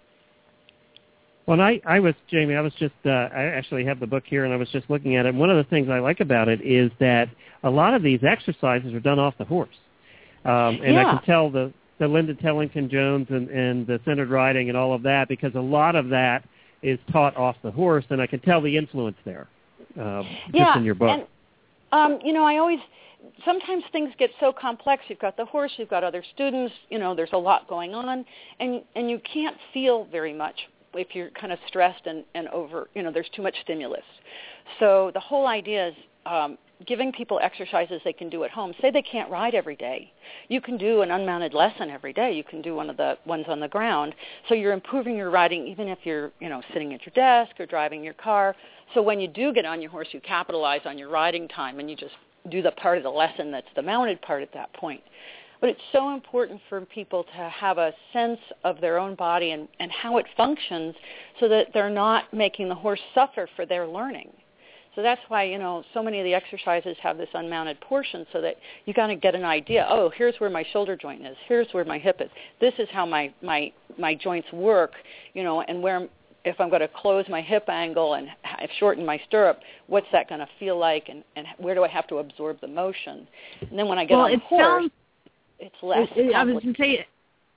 Well, I, I was, Jamie, I was just, uh, I actually have the book here, and I was just looking at it. One of the things I like about it is that a lot of these exercises are done off the horse. Um, and yeah. I can tell the, the Linda Tellington-Jones and, and the centered riding and all of that, because a lot of that is taught off the horse, and I can tell the influence there uh, yeah, just in your book. And, um, you know, I always, sometimes things get so complex. You've got the horse, you've got other students, you know, there's a lot going on, and and you can't feel very much if you're kind of stressed and, and over, you know, there's too much stimulus. So the whole idea is um, giving people exercises they can do at home. Say they can't ride every day. You can do an unmounted lesson every day. You can do one of the ones on the ground. So you're improving your riding even if you're, you know, sitting at your desk or driving your car. So when you do get on your horse, you capitalize on your riding time and you just do the part of the lesson that's the mounted part at that point. But it's so important for people to have a sense of their own body and, and how it functions, so that they're not making the horse suffer for their learning. So that's why, you know, so many of the exercises have this unmounted portion, so that you got to get an idea. Oh, here's where my shoulder joint is. Here's where my hip is. This is how my, my, my joints work, you know, and where, if I'm going to close my hip angle and shorten my stirrup, what's that going to feel like, and, and where do I have to absorb the motion? And then when I get well, on the horse, sounds, it's less it, it, I was going to say,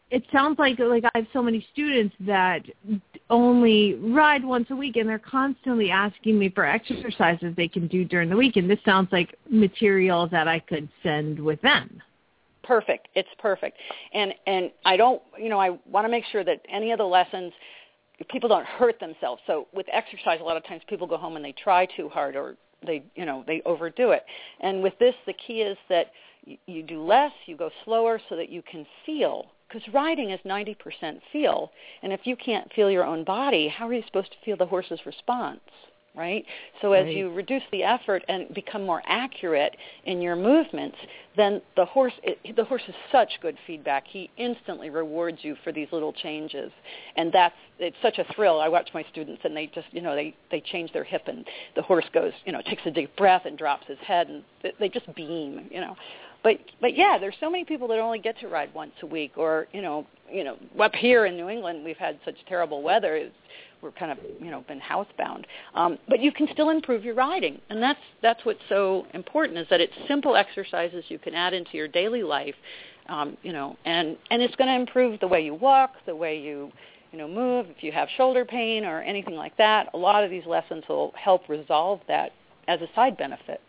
it sounds like like I have so many students that only ride once a week, and they're constantly asking me for exercises they can do during the week. And this sounds like material that I could send with them. Perfect. It's perfect. And and I don't, you know, I want to make sure that any of the lessons, people don't hurt themselves. So with exercise, a lot of times people go home and they try too hard, or they, you know, they overdo it. And with this, the key is that you do less, you go slower so that you can feel. Because riding is ninety percent feel. And if you can't feel your own body, how are you supposed to feel the horse's response, right? So as right. you reduce the effort and become more accurate in your movements, then the horse, it, the horse is such good feedback. He instantly rewards you for these little changes. And that's, it's such a thrill. I watch my students and they just, you know, they, they change their hip and the horse goes, you know, takes a deep breath and drops his head and they just beam, you know. But but yeah, there's so many people that only get to ride once a week, or you know, you know, up here in New England we've had such terrible weather, it's, we're kind of you know been housebound. Um, but you can still improve your riding, and that's that's what's so important, is that it's simple exercises you can add into your daily life, um, you know, and and it's going to improve the way you walk, the way you you know move. If you have shoulder pain or anything like that, a lot of these lessons will help resolve that as a side benefit.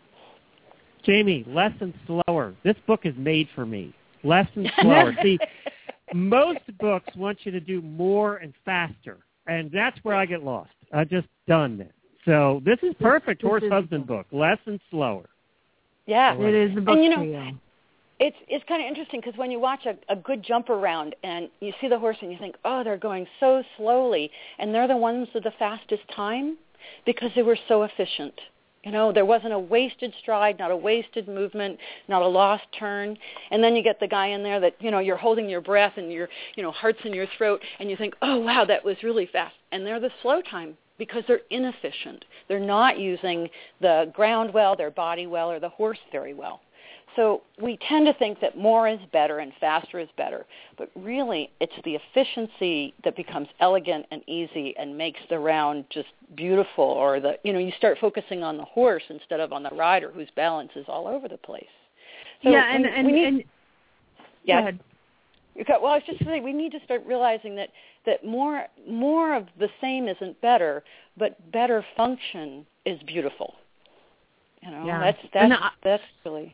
Jamie, less and slower. This book is made for me. Less and slower. See, most books want you to do more and faster, and that's where I get lost. I've just done it. So this is perfect. This Horse is husband book. Less and slower. Yeah, it is the book and, you know, for you. It's it's kind of interesting because when you watch a, a good jumper round and you see the horse and you think, oh, they're going so slowly, and they're the ones with the fastest time because they were so efficient. You know, there wasn't a wasted stride, not a wasted movement, not a lost turn. And then you get the guy in there that, you know, you're holding your breath and your, you know, heart's in your throat, and you think, oh, wow, that was really fast. And they're the slow time because they're inefficient. They're not using the ground well, their body well, or the horse very well. So we tend to think that more is better and faster is better, but really it's the efficiency that becomes elegant and easy and makes the round just beautiful, or the, you know, you start focusing on the horse instead of on the rider whose balance is all over the place. So yeah, and, we, and, we need, and yeah. go ahead. Okay, well, I was just saying we need to start realizing that, that more more of the same isn't better, but better function is beautiful. You know, yeah. that's that's I, that's really.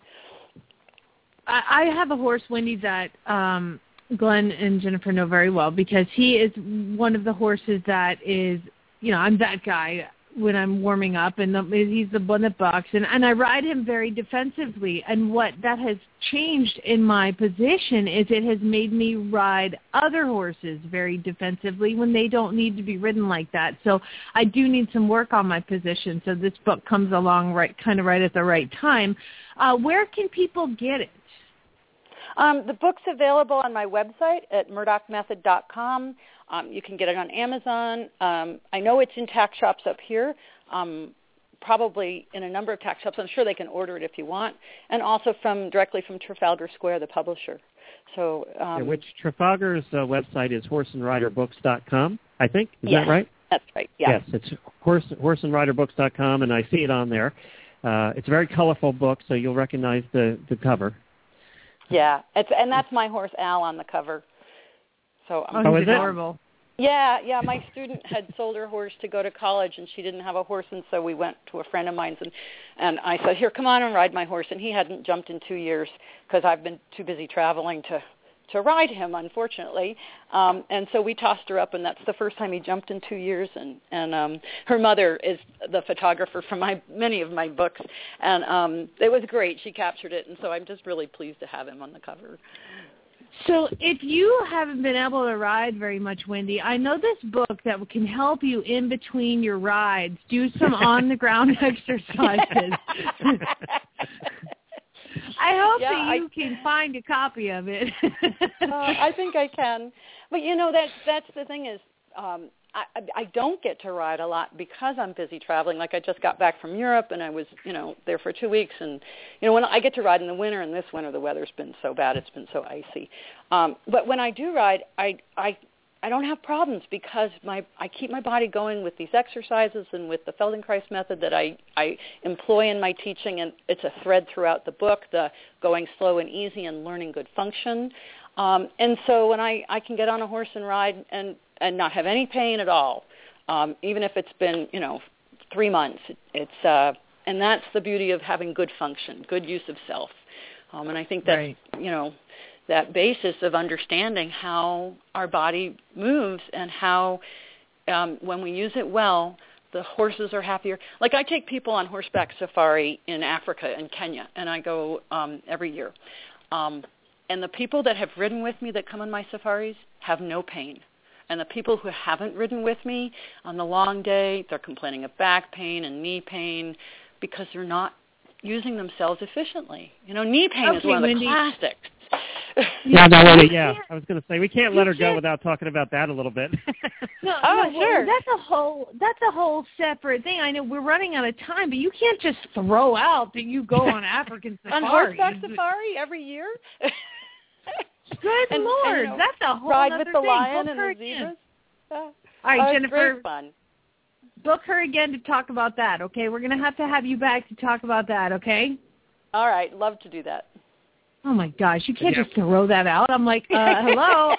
I have a horse, Wendy, that um, Glenn and Jennifer know very well, because he is one of the horses that is, you know, I'm that guy when I'm warming up, and the, he's the one that bucks, and, and I ride him very defensively. And what that has changed in my position is it has made me ride other horses very defensively when they don't need to be ridden like that. So I do need some work on my position. So this book comes along right, kind of right at the right time. Uh, where can people get it? Um, the book's available on my website at murdoch method dot com. Um, you can get it on Amazon. Um, I know it's in tack shops up here, um, probably in a number of tack shops. I'm sure they can order it if you want, and also from directly from Trafalgar Square, the publisher. So, um, yeah, which Trafalgar's uh, website is horse and rider books dot com, I think. Is yes, that right? That's right, yeah. Yes, it's horse, horse and rider books dot com, and I see it on there. Uh, it's a very colorful book, so you'll recognize the, the cover. Yeah, it's and that's my horse Al on the cover. So oh, oh he's is adorable. It? Yeah, yeah. My student had sold her horse to go to college, and she didn't have a horse, and so we went to a friend of mine's, and and I said, "Here, come on and ride my horse." And he hadn't jumped in two years because I've been too busy traveling to to ride him, unfortunately. Um, and so we tossed her up, and that's the first time he jumped in two years. And and um, her mother is the photographer for my many of my books, and um, it was great. She captured it, and so I'm just really pleased to have him on the cover. So if you haven't been able to ride very much, Wendy, I know this book that can help you in between your rides do some on-the-ground exercises. I hope yeah, that you I, can find a copy of it. uh, I think I can. But, you know, that's, that's the thing is um, I, I don't get to ride a lot because I'm busy traveling. Like I just got back from Europe, and I was, you know, there for two weeks. And, you know, when I get to ride in the winter, and this winter the weather's been so bad, it's been so icy. Um, but when I do ride, I, I I don't have problems because my I keep my body going with these exercises and with the Feldenkrais method that I, I employ in my teaching, and it's a thread throughout the book, the going slow and easy and learning good function. Um, and so when I, I can get on a horse and ride and, and not have any pain at all, um, even if it's been, you know, three months, it, it's, uh, and that's the beauty of having good function, good use of self. Um, and I think that's, right. you know, that basis of understanding how our body moves and how um, when we use it well, the horses are happier. Like I take people on horseback safari in Africa and Kenya, and I go um, every year. Um, and the people that have ridden with me that come on my safaris have no pain. And the people who haven't ridden with me on the long day, they're complaining of back pain and knee pain because they're not using themselves efficiently. You know, knee pain okay, is one of the Wendy. classics. Yeah, no, Wendy, yeah. I was going to say we can't let her go without talking about that a little bit. no, oh, no, sure. That's a whole that's a whole separate thing. I know we're running out of time, but you can't just throw out that you go on African safari. On horseback safari every year? Good and, Lord, and, you know, that's a whole ride other with the thing. lion Book and her the again. zebras. Yeah. All right, oh, Jennifer. It's great fun. Book her again to talk about that, okay? We're going to have to have you back to talk about that, okay? All right, love to do that. Oh, my gosh, you can't Yeah. just throw that out. I'm like, uh, hello?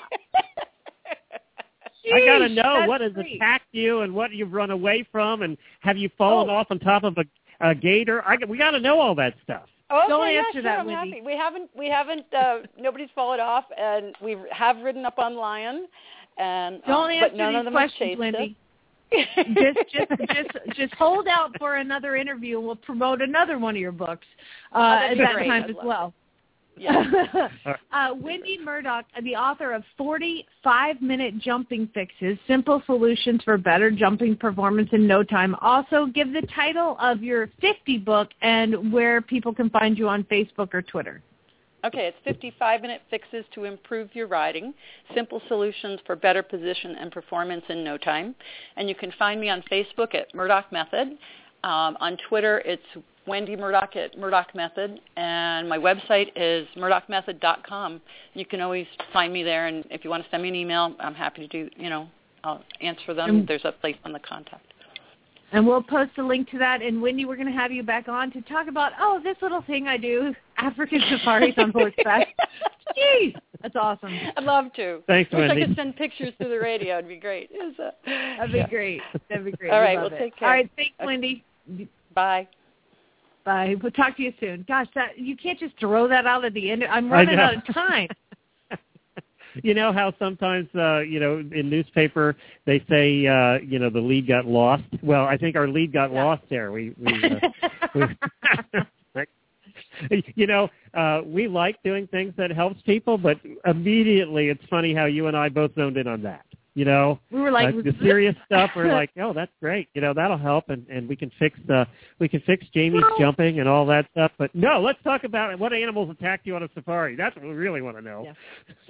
I got to Sheesh, know that's what has great. attacked you and what you've run away from, and have you fallen Oh. off on top of a, a gator? I, we got to know all that stuff. Oh, okay, Don't yeah, answer sure, that, I'm Wendy. happy. We haven't, we haven't, uh, nobody's fallen off, and we have ridden up on lion, and Don't uh, answer but none these of them questions, have chased Wendy. us. just, just, just, just hold out for another interview, and we'll promote another one of your books uh, at that'd be that great. time I'd as love well. Yeah. uh, Wendy Murdoch, the author of forty five-minute jumping fixes, simple solutions for better jumping performance in no time. Also, give the title of your fifty book and where people can find you on Facebook or Twitter. Okay, it's fifty-five minute fixes to improve your riding, simple solutions for better position and performance in no time. And you can find me on Facebook at Murdoch Method. Um, on Twitter, it's Wendy Murdoch at Murdoch Method, and my website is murdoch method dot com. You can always find me there, and if you want to send me an email, I'm happy to do, you know, I'll answer them. And, There's a place on the contact. And we'll post a link to that. And, Wendy, we're going to have you back on to talk about, oh, this little thing I do, African safaris on horseback. Jeez, that's awesome. I'd love to. Thanks, Wish Wendy. I could send pictures through the radio. It'd be great. It was, uh, That'd be yeah. great. That'd be great. All We right, love well, it. take care. All right, thanks, Okay. Wendy. Bye. Bye. We'll talk to you soon. Gosh, that you can't just throw that out at the end. I'm running out of time. You know how sometimes, uh, you know, in newspaper they say, uh, you know, the lead got lost. Well, I think our lead got Yeah. lost there. We, we, uh, we you know, uh, we like doing things that helps people, but immediately it's funny how you and I both zoned in on that. You know, We were like, uh, the serious stuff. We're like, oh, that's great. You know, that'll help, and, and we can fix uh, we can fix Jamie's Well- jumping and all that stuff. But no, let's talk about what animals attacked you on a safari. That's what we really want to know. Yeah.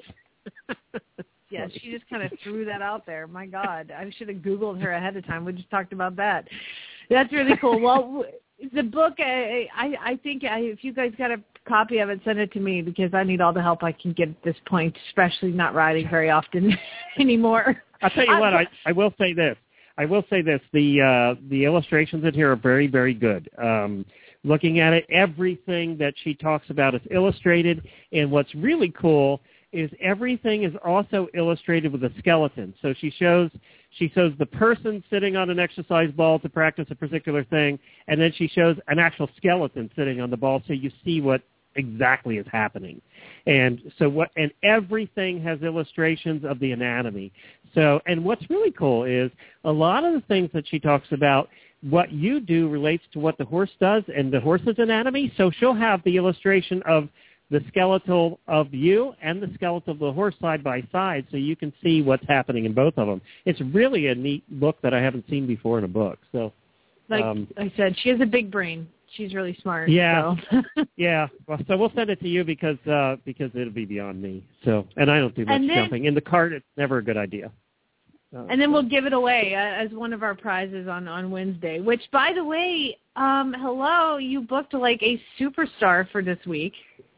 Yeah, she just kind of threw that out there. My God, I should have Googled her ahead of time. We just talked about that. That's really cool. Well, w- the book, I, I, I think I, if you guys got a copy of it, send it to me because I need all the help I can get at this point, especially not riding very often anymore. I'll tell you what, I, I will say this. I will say this. The uh, the illustrations in here are very, very good. Um, looking at it, everything that she talks about is illustrated, and what's really cool is everything is also illustrated with a skeleton. So she shows she shows the person sitting on an exercise ball to practice a particular thing, and then she shows an actual skeleton sitting on the ball, so you see what exactly is happening. And so what and everything has illustrations of the anatomy. So and what's really cool is a lot of the things that she talks about, what you do relates to what the horse does and the horse's anatomy. So she'll have the illustration of the skeletal of you and the skeletal of the horse side by side, so you can see what's happening in both of them. It's really a neat book that I haven't seen before in a book. So, Like um, I said, she has a big brain. She's really smart. Yeah, So. yeah. Well, so we'll send it to you because uh, because it'll be beyond me. So, and I don't do much And then- jumping in the cart. It's never a good idea. Uh, And then we'll give it away uh, as one of our prizes on, on Wednesday, which, by the way, um, hello, you booked like a superstar for this week.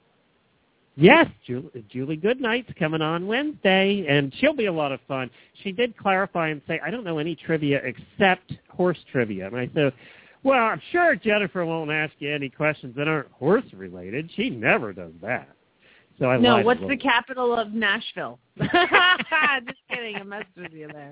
Yes, Julie, Julie Goodnight's coming on Wednesday, and she'll be a lot of fun. She did clarify and say, I don't know any trivia except horse trivia. And I said, well, I'm sure Jennifer won't ask you any questions that aren't horse-related. She never does that. So I no, lied what's a the little. capital of Nashville? Just kidding. I messed with you there.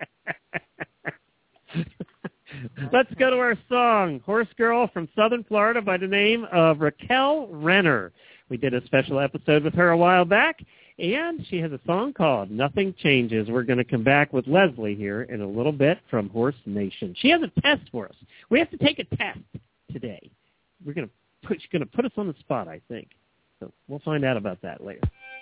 Let's go to our song, Horse Girl from Southern Florida by the name of Raquel Renner. We did a special episode with her a while back, and she has a song called Nothing Changes. We're going to come back with Leslie here in a little bit from Horse Nation. She has a test for us. We have to take a test today. We're going to put, she's going to put us on the spot, I think. So we'll find out about that later.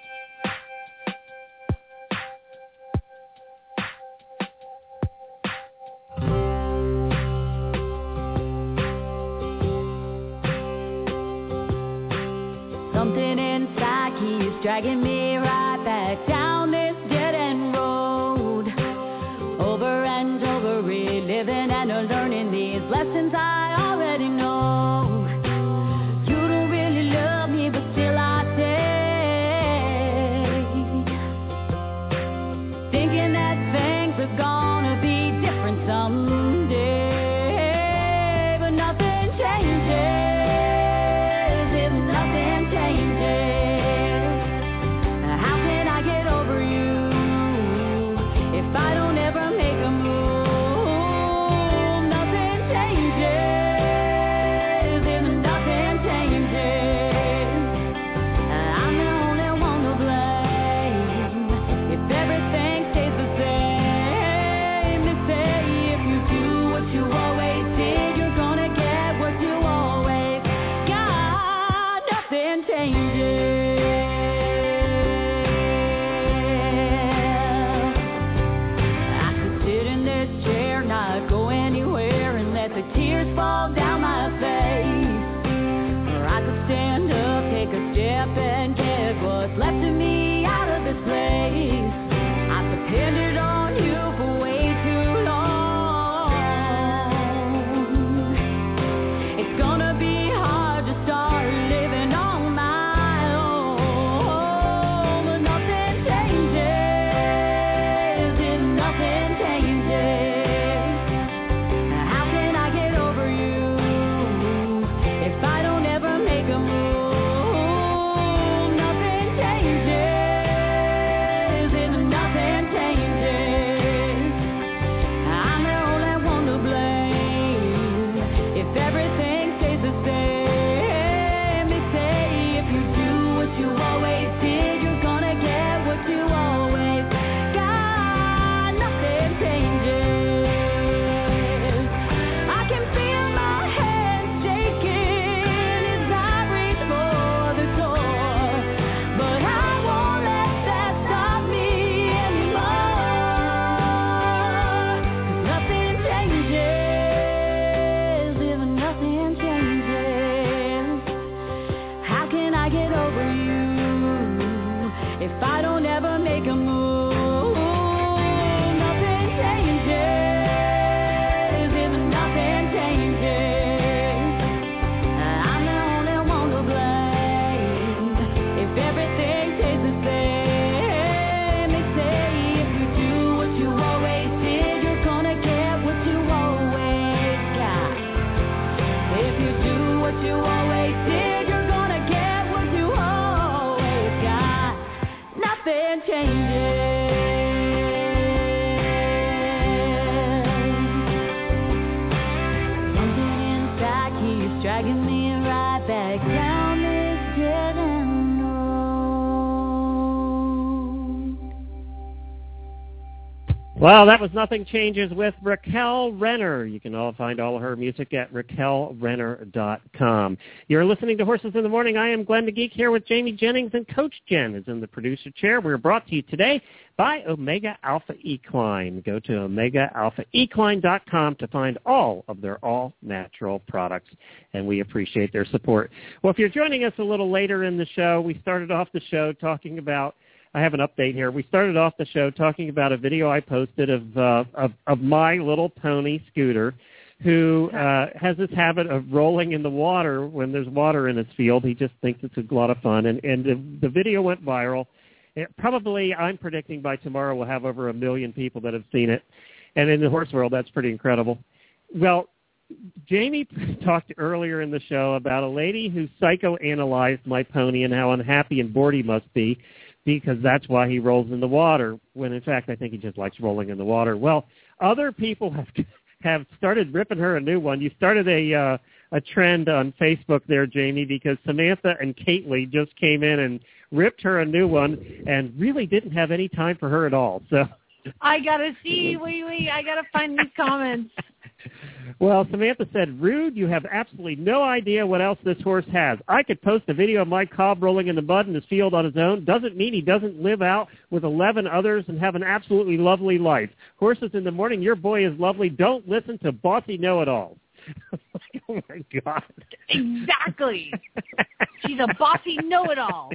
Something inside keeps dragging me right back down this dead-end road. Over and over, reliving and learning these lessons I already know. You don't really love me, but still I stay. Thinking that things are gonna be different someday. But nothing changes. Fall down my face, or I could stand up, take a step and get what's left of me out of this place. I've depended on you for way too long. It's gonna be hard to start living on my own, but nothing changes, if nothing changes. Well, that was Nothing Changes with Raquel Renner. You can all find all of her music at raquel renner dot com. You're listening to Horses in the Morning. I am Glenn the Geek here with Jamie Jennings, and Coach Jen is in the producer chair. We're brought to you today by Omega Alpha Equine. Go to omega alpha equine dot com to find all of their all-natural products, and we appreciate their support. Well, if you're joining us a little later in the show, we started off the show talking about I have an update here. We started off the show talking about a video I posted of uh, of, of My Little Pony Scooter, who uh, has this habit of rolling in the water when there's water in his field. He just thinks it's a lot of fun, and, and the, the video went viral. It probably, I'm predicting by tomorrow we'll have over a million people that have seen it, and in the horse world, that's pretty incredible. Well, Jamie talked earlier in the show about a lady who psychoanalyzed my pony and how unhappy and bored he must be because that's why he rolls in the water, when in fact I think he just likes rolling in the water. Well, other people have have started ripping her a new one. You started a uh, a trend on Facebook there, Jamie, because Samantha and Kately just came in and ripped her a new one and really didn't have any time for her at all. So I got to see. Wait, wait. I got to find these comments. Well, Samantha said, rude, you have absolutely no idea what else this horse has. I could post a video of my cob rolling in the mud in his field on his own. Doesn't mean he doesn't live out with eleven others and have an absolutely lovely life. Horses in the morning, your boy is lovely. Don't listen to bossy know-it-alls. Oh, my God. Exactly. She's a bossy know-it-all.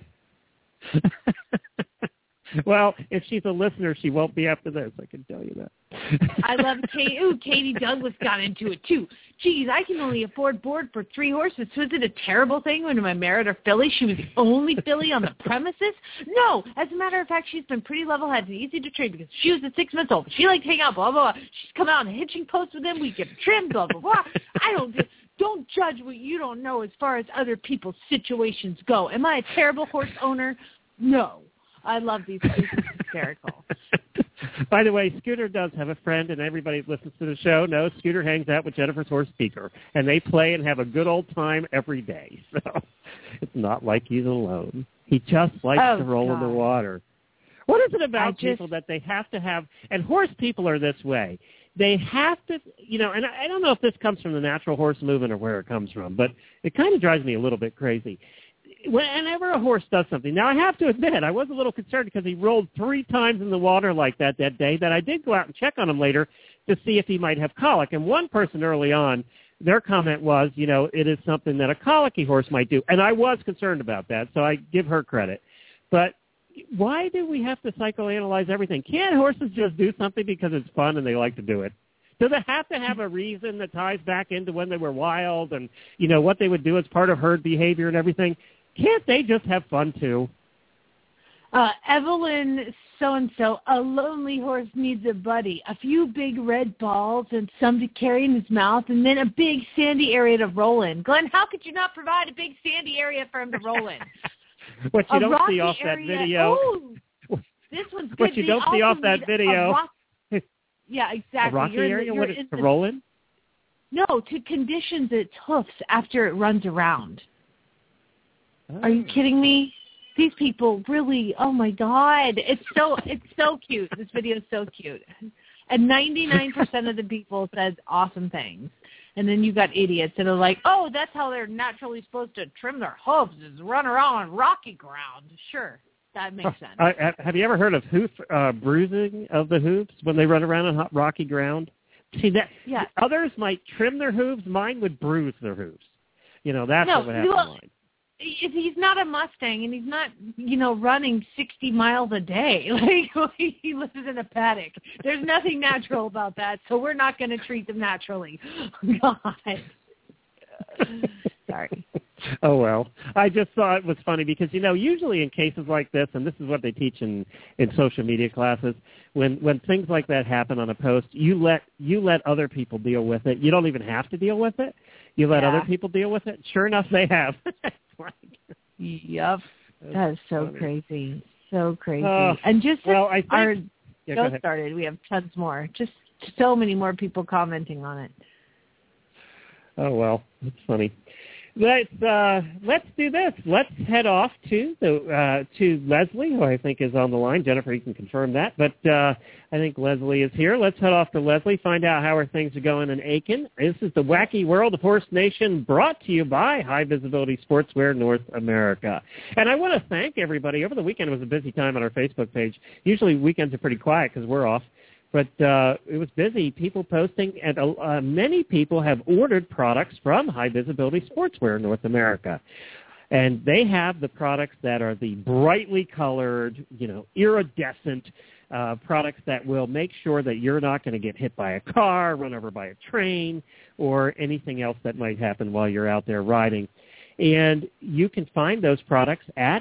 Well, if she's a listener, she won't be after this. I can tell you that. I love Katie. Ooh, Katie Douglas got into it, too. Geez, I can only afford board for three horses. So is it a terrible thing when I married her filly? She was the only filly on the premises? No. As a matter of fact, she's been pretty level-headed and easy to train because she was a six-month-old. She liked to hang out, blah, blah, blah. She's come out on a hitching post with them. We get trimmed, blah, blah, blah. I don't do, don't judge what you don't know as far as other people's situations go. Am I a terrible horse owner? No. I love these. This is hysterical. By the way, Scooter does have a friend, and everybody that listens to the show knows Scooter hangs out with Jennifer's horse Speaker, and they play and have a good old time every day. So it's not like he's alone. He just likes oh, to roll God. in the water. What is it about just, people that they have to have, and horse people are this way, they have to, you know, and I don't know if this comes from the natural horse movement or where it comes from, but it kind of drives me a little bit crazy. Whenever a horse does something, now I have to admit, I was a little concerned because he rolled three times in the water like that that day, that I did go out and check on him later to see if he might have colic. And one person early on, their comment was, you know, it is something that a colicky horse might do. And I was concerned about that, so I give her credit. But why do we have to psychoanalyze everything? Can't horses just do something because it's fun and they like to do it? Do they have to have a reason that ties back into when they were wild and, you know, what they would do as part of herd behavior and everything? Can't they just have fun, too? Uh, Evelyn so-and-so, a lonely horse needs a buddy, a few big red balls and some to carry in his mouth, and then a big sandy area to roll in. Glenn, how could you not provide a big sandy area for him to roll in? What you a don't see off area. that video. Oh, this one's good. What you they don't see off that video. Rock, yeah, exactly. A rocky you're area? The, what in is the, to roll in? No, to condition its hoofs after it runs around. Are you kidding me? These people really, oh my God. It's so it's so cute. This video is so cute. And ninety-nine percent of the people says awesome things. And then you got idiots that are like, oh, that's how they're naturally supposed to trim their hooves, is run around on rocky ground. Sure, that makes sense. Uh, have you ever heard of hoof uh, bruising of the hooves when they run around on hot, rocky ground? See, that yeah. Others might trim their hooves. Mine would bruise their hooves. You know, that's no, what would happen well, to mine. If he's not a Mustang and he's not, you know, running sixty miles a day, like he lives in a paddock, there's nothing natural about that. So we're not going to treat them naturally. God, sorry. Oh well, I just thought it was funny because you know usually in cases like this, and this is what they teach in, in social media classes, when when things like that happen on a post, you let you let other people deal with it. You don't even have to deal with it. You let yeah. other people deal with it. Sure enough, they have. Yep. That is so funny. crazy. So crazy. Uh, and just well, I think, our yeah, show started, we have tons more. Just so many more people commenting on it. Oh, well, that's funny. Let's uh, let's do this. Let's head off to the uh, to Leslie, who I think is on the line. Jennifer, you can confirm that, but uh, I think Leslie is here. Let's head off to Leslie, find out how our things are going in Aiken. This is the Wacky World of Horse Nation, brought to you by High Visibility Sportswear North America. And I want to thank everybody. Over the weekend was a busy time on our Facebook page. Usually weekends are pretty quiet because we're off. But uh, it was busy, people posting, and uh, many people have ordered products from High Visibility Sportswear North America. And they have the products that are the brightly colored, you know, iridescent uh, products that will make sure that you're not going to get hit by a car, run over by a train, or anything else that might happen while you're out there riding. And you can find those products at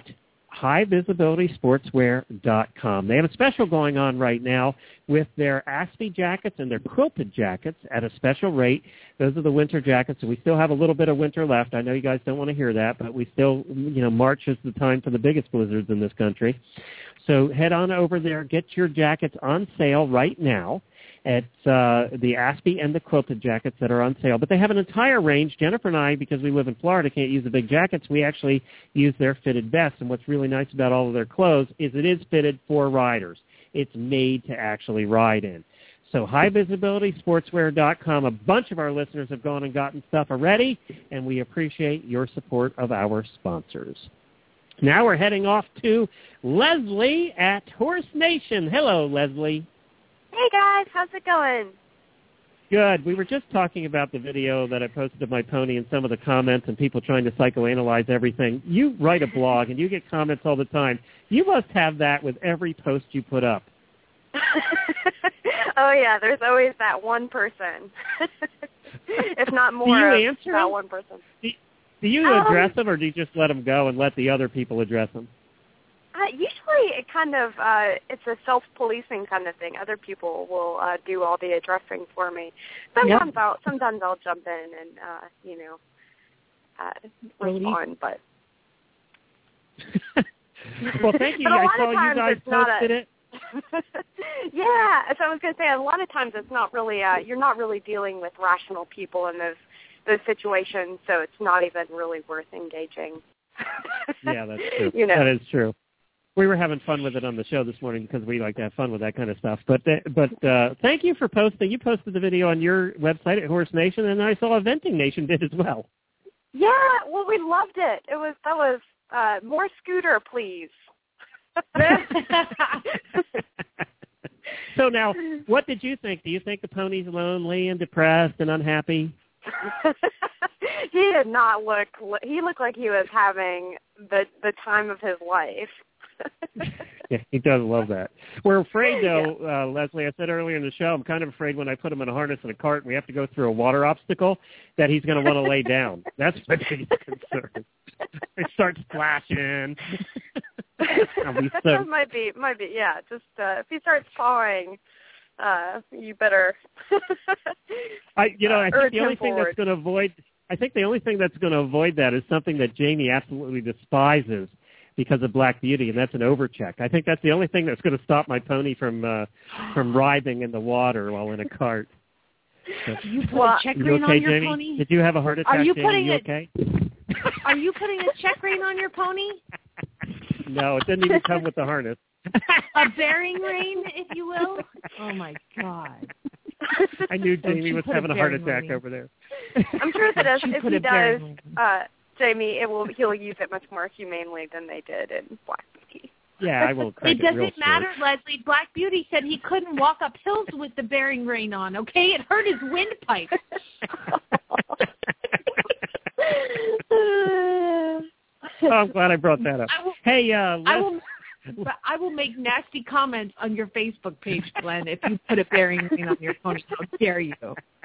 high visibility sportswear dot com. They have a special going on right now with their Aspie jackets and their quilted jackets at a special rate. Those are the winter jackets, so we still have a little bit of winter left. I know you guys don't want to hear that, but we still, you know, March is the time for the biggest blizzards in this country. So head on over there, get your jackets on sale right now. It's uh, the Aspie and the quilted jackets that are on sale. But they have an entire range. Jennifer and I, because we live in Florida, can't use the big jackets. We actually use their fitted vests. And what's really nice about all of their clothes is it is fitted for riders. It's made to actually ride in. So high visibility sportswear dot com. A bunch of our listeners have gone and gotten stuff already, and we appreciate your support of our sponsors. Now we're heading off to Leslie at Horse Nation. Hello, Leslie. Hey, guys. How's it going? Good. We were just talking about the video that I posted of my pony and some of the comments and people trying to psychoanalyze everything. You write a blog, and you get comments all the time. You must have that with every post you put up. Oh, yeah. There's always that one person, if not more, do you of answer that them? one person. Do, do you um, address them, or do you just let them go and let the other people address them? Uh, usually it kind of, uh, it's a self-policing kind of thing. Other people will uh, do all the addressing for me. Sometimes Yep. I'll, sometimes I'll jump in and, uh, you know, uh, respond, but... Well, thank you. But a I lot saw of you times guys it's not posted a- it. Yeah, so I was going to say, a lot of times it's not really, uh, you're not really dealing with rational people in those those situations, so it's not even really worth engaging. Yeah, that's true. You know. That is true. We were having fun with it on the show this morning because we like to have fun with that kind of stuff. But uh, but uh, thank you for posting. You posted the video on your website at Horse Nation, and I saw Venting Nation did as well. Yeah, well, we loved it. It was that was uh, more scooter, please. So now, what did you think? Do you think the pony's lonely and depressed and unhappy? He did not look. He looked like he was having the the time of his life. Yeah, he does love that. We're afraid, though, yeah. uh, Leslie, I said earlier in the show, I'm kind of afraid when I put him in a harness and a cart and we have to go through a water obstacle that he's going to want to lay down. That's my biggest concern. It starts splashing. I'll be so... That might be, might be, yeah. Just uh, if he starts pawing, uh, you better. I, you know, I think urge the only him thing forward. that's going to avoid, I think the only thing that's going to avoid that is something that Jamie absolutely despises because of Black Beauty, and that's an overcheck. I think that's the only thing that's going to stop my pony from uh, from writhing in the water while in a cart. So, You put Well, a check you rein okay, on your Jamie? pony? Did you have a heart attack, Are you Jamie? putting you it- okay? Are you putting a check rein on your pony? No, it didn't even come with the harness. A bearing rein, if you will? Oh, my God. I knew Don't Jamie you was put a having a heart bearing attack rein. over there. I'm sure that if, Don't you if put he a bearing does, rein. uh, Jamie, it will he'll use it much more humanely than they did in Black Beauty. Yeah, I will crank It it real doesn't matter, Leslie. Black Beauty said he couldn't walk up hills with the bearing rein on, okay? It hurt his windpipe. Oh, I'm glad I brought that up. I will, Hey, uh, Les- I will but I will make nasty comments on your Facebook page, Glenn, if you put a bearing rein on your pony. How dare you?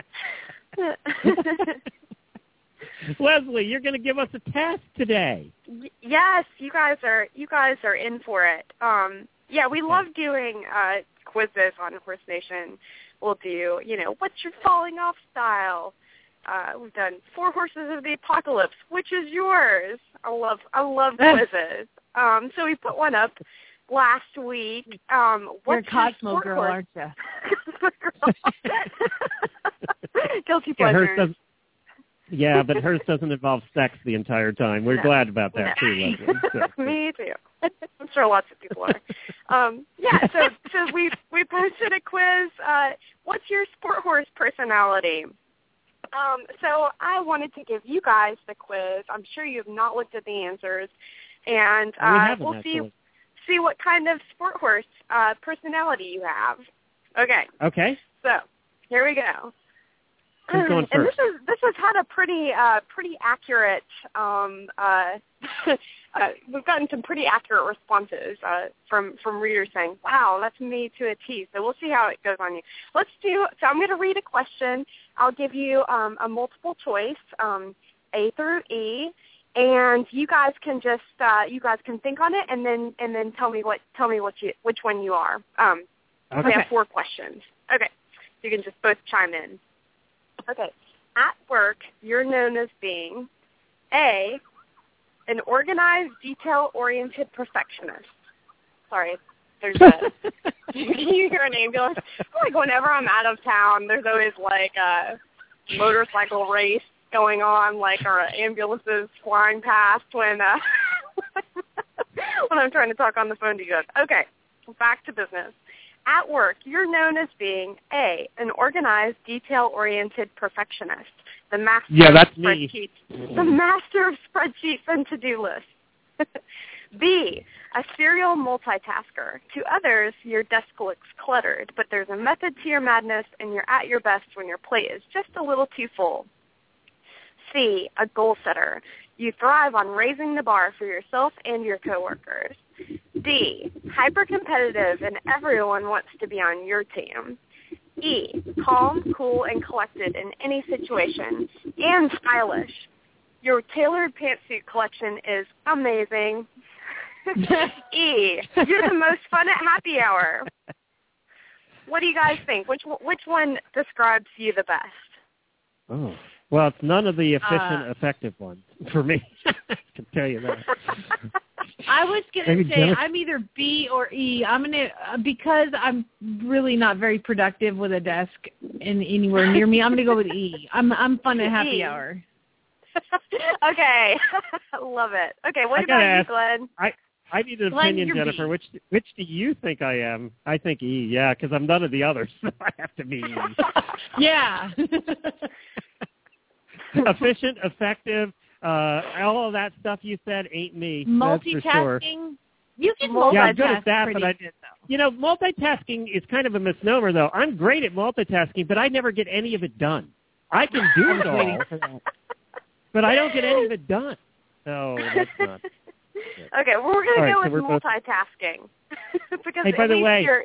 Leslie, you're going to give us a test today. Y- yes, you guys are you guys are in for it. Um, yeah, we love doing uh, quizzes on Horse Nation. We'll do, you know, what's your falling off style? Uh, we've done Four Horses of the Apocalypse. Which is yours? I love I love quizzes. Um, so we put one up last week. Um, You're a what's your Cosmo sport girl, horse? aren't you? Guilty Yeah, hers pleasure. does, yeah, but hers doesn't involve sex the entire time. We're No. glad about that, No. too, Leslie. So. Me too. I'm sure lots of people are. Um, yeah, so so we we posted a quiz. Uh, what's your sport horse personality? Um, so I wanted to give you guys the quiz. I'm sure you have not looked at the answers, and We uh, haven't, we'll actually. see see what kind of sport horse uh, personality you have. Okay. Okay. So here we go. Who's going And this first? is this has had a pretty uh, pretty accurate. Um, uh, uh, we've gotten some pretty accurate responses uh, from from readers saying, "Wow, that's me to a T." So we'll see how it goes on you. Let's do. So I'm going to read a question. I'll give you um, a multiple choice, um, A through E, and you guys can just uh, you guys can think on it, and then and then tell me what tell me what you which one you are. Um, Okay. We have four questions. Okay, you can just both chime in. Okay, at work, you're known as being A, an organized, detail-oriented perfectionist. Sorry, there's a, you hear an ambulance. Like whenever I'm out of town, there's always like a motorcycle race going on, like our ambulances flying past when uh, when I'm trying to talk on the phone to you guys. Okay, back to business. At work, you're known as being A, an organized, detail-oriented perfectionist, the master Yeah, that's of me. spreadsheets, the master of spreadsheets and to-do lists. B, a serial multitasker. To others, your desk looks cluttered, but there's a method to your madness, and you're at your best when your plate is just a little too full. C, a goal setter. You thrive on raising the bar for yourself and your coworkers. D, hyper-competitive, and everyone wants to be on your team. E, calm, cool, and collected in any situation, and stylish. Your tailored pantsuit collection is amazing. E, you're the most fun at happy hour. What do you guys think? Which which one describes you the best? Oh, well, it's none of the efficient, Uh, effective ones for me. I can tell you that. I was going Maybe to say Jennifer- I'm either B or E. I'm going to, uh, because I'm really not very productive with a desk in anywhere near me, I'm going to go with E. I'm I'm fun at happy E. hour. Okay. Love it. Okay, what I about gotta you, ask- Glenn? I I need an Glenn, opinion, you're Jennifer. B. Which which do you think I am? I think E. Yeah, because I'm none of the others, so I have to be E. Yeah. Efficient, effective, uh, all of that stuff you said ain't me. That's for sure. Multitasking. You can Multitask Yeah, I'm good multitask at that, pretty but I, good, though. you know, multitasking is kind of a misnomer, though. I'm great at multitasking, but I never get any of it done. I can do it all, but I don't get any of it done. So that's not. Okay, well, we're going All to right, go so with we're both- multitasking. because Hey, by at the least way, you're...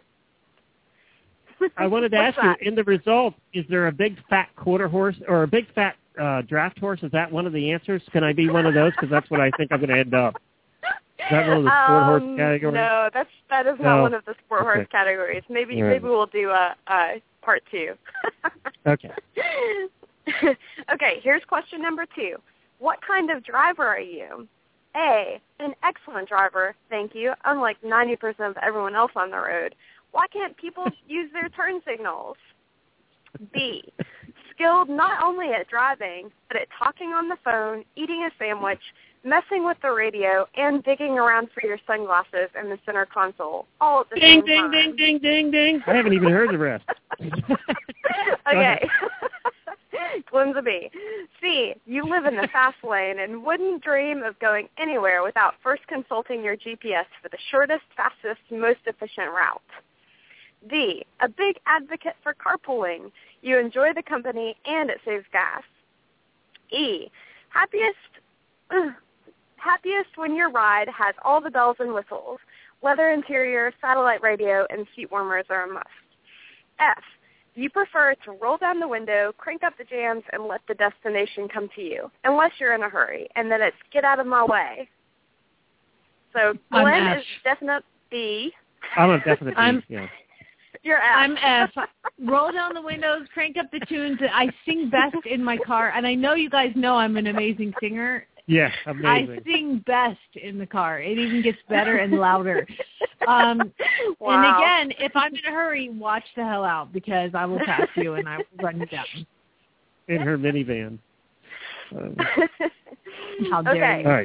I wanted to What's ask that? you, in the result, is there a big fat quarter horse or a big fat uh, draft horse? Is that one of the answers? Can I be one of those? Because that's what I think I'm going to end up. Is that one of the sport horse um, categories? No, that's that is not No. one of the sport horse Okay. categories. Maybe All right. maybe we'll do a, a part two. Okay. Okay, here's question number two. What kind of driver are you? A, an excellent driver, thank you, unlike ninety percent of everyone else on the road. Why can't people use their turn signals? B, skilled not only at driving, but at talking on the phone, eating a sandwich, messing with the radio, and digging around for your sunglasses in the center console, all at the Ding, same ding, time. ding, ding, ding, ding. I haven't even heard the rest. Okay. Glenn's a B. C, you live in the fast lane and wouldn't dream of going anywhere without first consulting your G P S for the shortest, fastest, most efficient route. D, a big advocate for carpooling. You enjoy the company and it saves gas. E, happiest, ugh, happiest when your ride has all the bells and whistles. Leather interior, satellite radio, and seat warmers are a must. F, you prefer to roll down the window, crank up the jams, and let the destination come to you, unless you're in a hurry, and then it's get out of my way. So I'm Glenn F. is definite B. I'm a definite B. I'm- Yeah. You're F. I'm F. Roll down the windows, crank up the tunes. I sing best in my car, and I know you guys know I'm an amazing singer. Yeah, I amazing. sing best in the car. It even gets better and louder. Um, Wow. And again, if I'm in a hurry, watch the hell out because I will pass you and I will run you down. In her minivan. Um, How dare Okay. you? all right.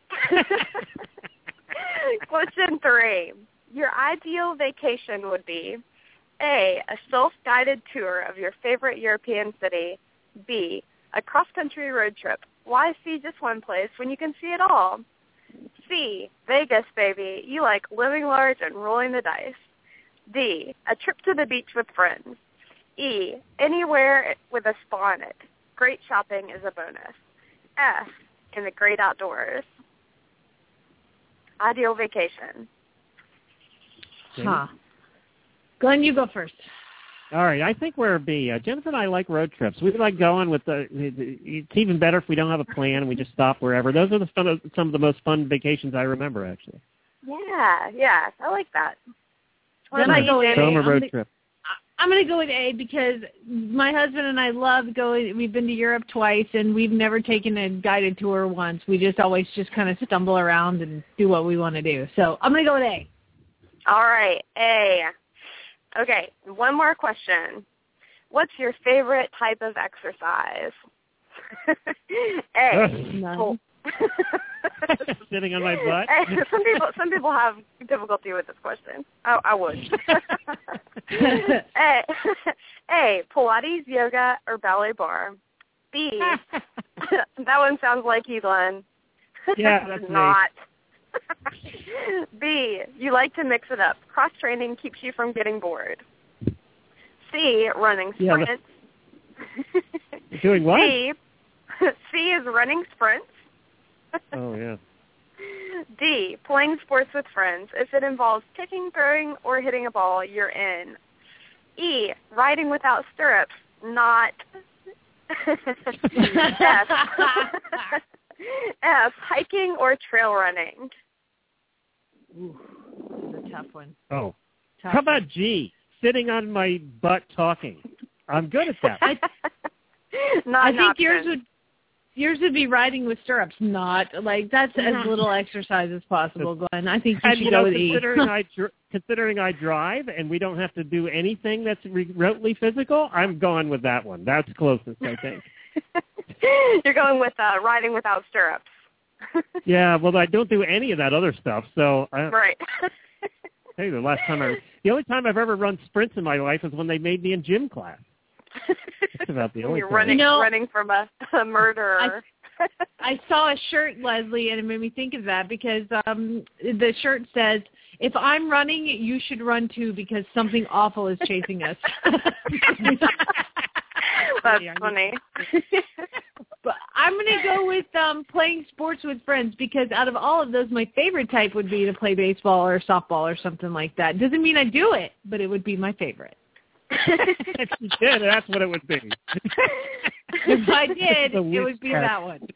Question three. Your ideal vacation would be A, a self-guided tour of your favorite European city. B, a cross-country road trip. Why see just one place when you can see it all? C, Vegas, baby. You like living large and rolling the dice. D, a trip to the beach with friends. E, anywhere with a spa in it. Great shopping is a bonus. F, in the great outdoors. Ideal vacation. Huh. Glenn, you go first. All right, I think we're B. Uh, Jennifer and I like road trips. We like going with the. It's even better if we don't have a plan and we just stop wherever. Those are the fun of, some of the most fun vacations I remember, actually. Yeah, yeah, I like that. What Then about I you, go with Jamie? Summer road I'm trip. I'm going to go with A because my husband and I love going. We've been to Europe twice, and we've never taken a guided tour once. We just always just kind of stumble around and do what we want to do. So I'm going to go with A. All right, A. Okay, one more question. What's your favorite type of exercise? A. None. Sitting on my butt. A. Some people, some people have difficulty with this question. I, I would. A. A. Pilates, yoga, or ballet bar. B. That one sounds like you, Glenn. Yeah, that's not. B. You like to mix it up. Cross training keeps you from getting bored. C. Running Yeah, sprints. Doing what? D. C is running sprints. Oh, yeah. D. Playing sports with friends. If it involves kicking, throwing, or hitting a ball, you're in. E. Riding without stirrups. Not. F. F. Hiking or trail running. Ooh, that's a tough one. Oh. Tough How about one. G? Sitting on my butt talking. I'm good at that. Not I an think option. yours would yours would be riding with stirrups. Not like that's as little exercise as possible, Glenn. I think you And should you go know, with E. considering I dr- considering I drive and we don't have to do anything that's remotely physical, I'm going with that one. That's closest, I think. You're going with uh, riding without stirrups. Yeah, well, I don't do any of that other stuff, so I, Right. Hey, the last time I, the only time I've ever run sprints in my life is when they made me in gym class. That's about the only You're time. running, You know, running from a, a murderer. I, I saw a shirt, Leslie, and it made me think of that because um, the shirt says, "If I'm running, you should run too because something awful is chasing us." That's funny. But I'm going to go with um, playing sports with friends because out of all of those, my favorite type would be to play baseball or softball or something like that. Doesn't mean I do it, but it would be my favorite. If you did, that's what it would be. If I did, The it would be weak that one.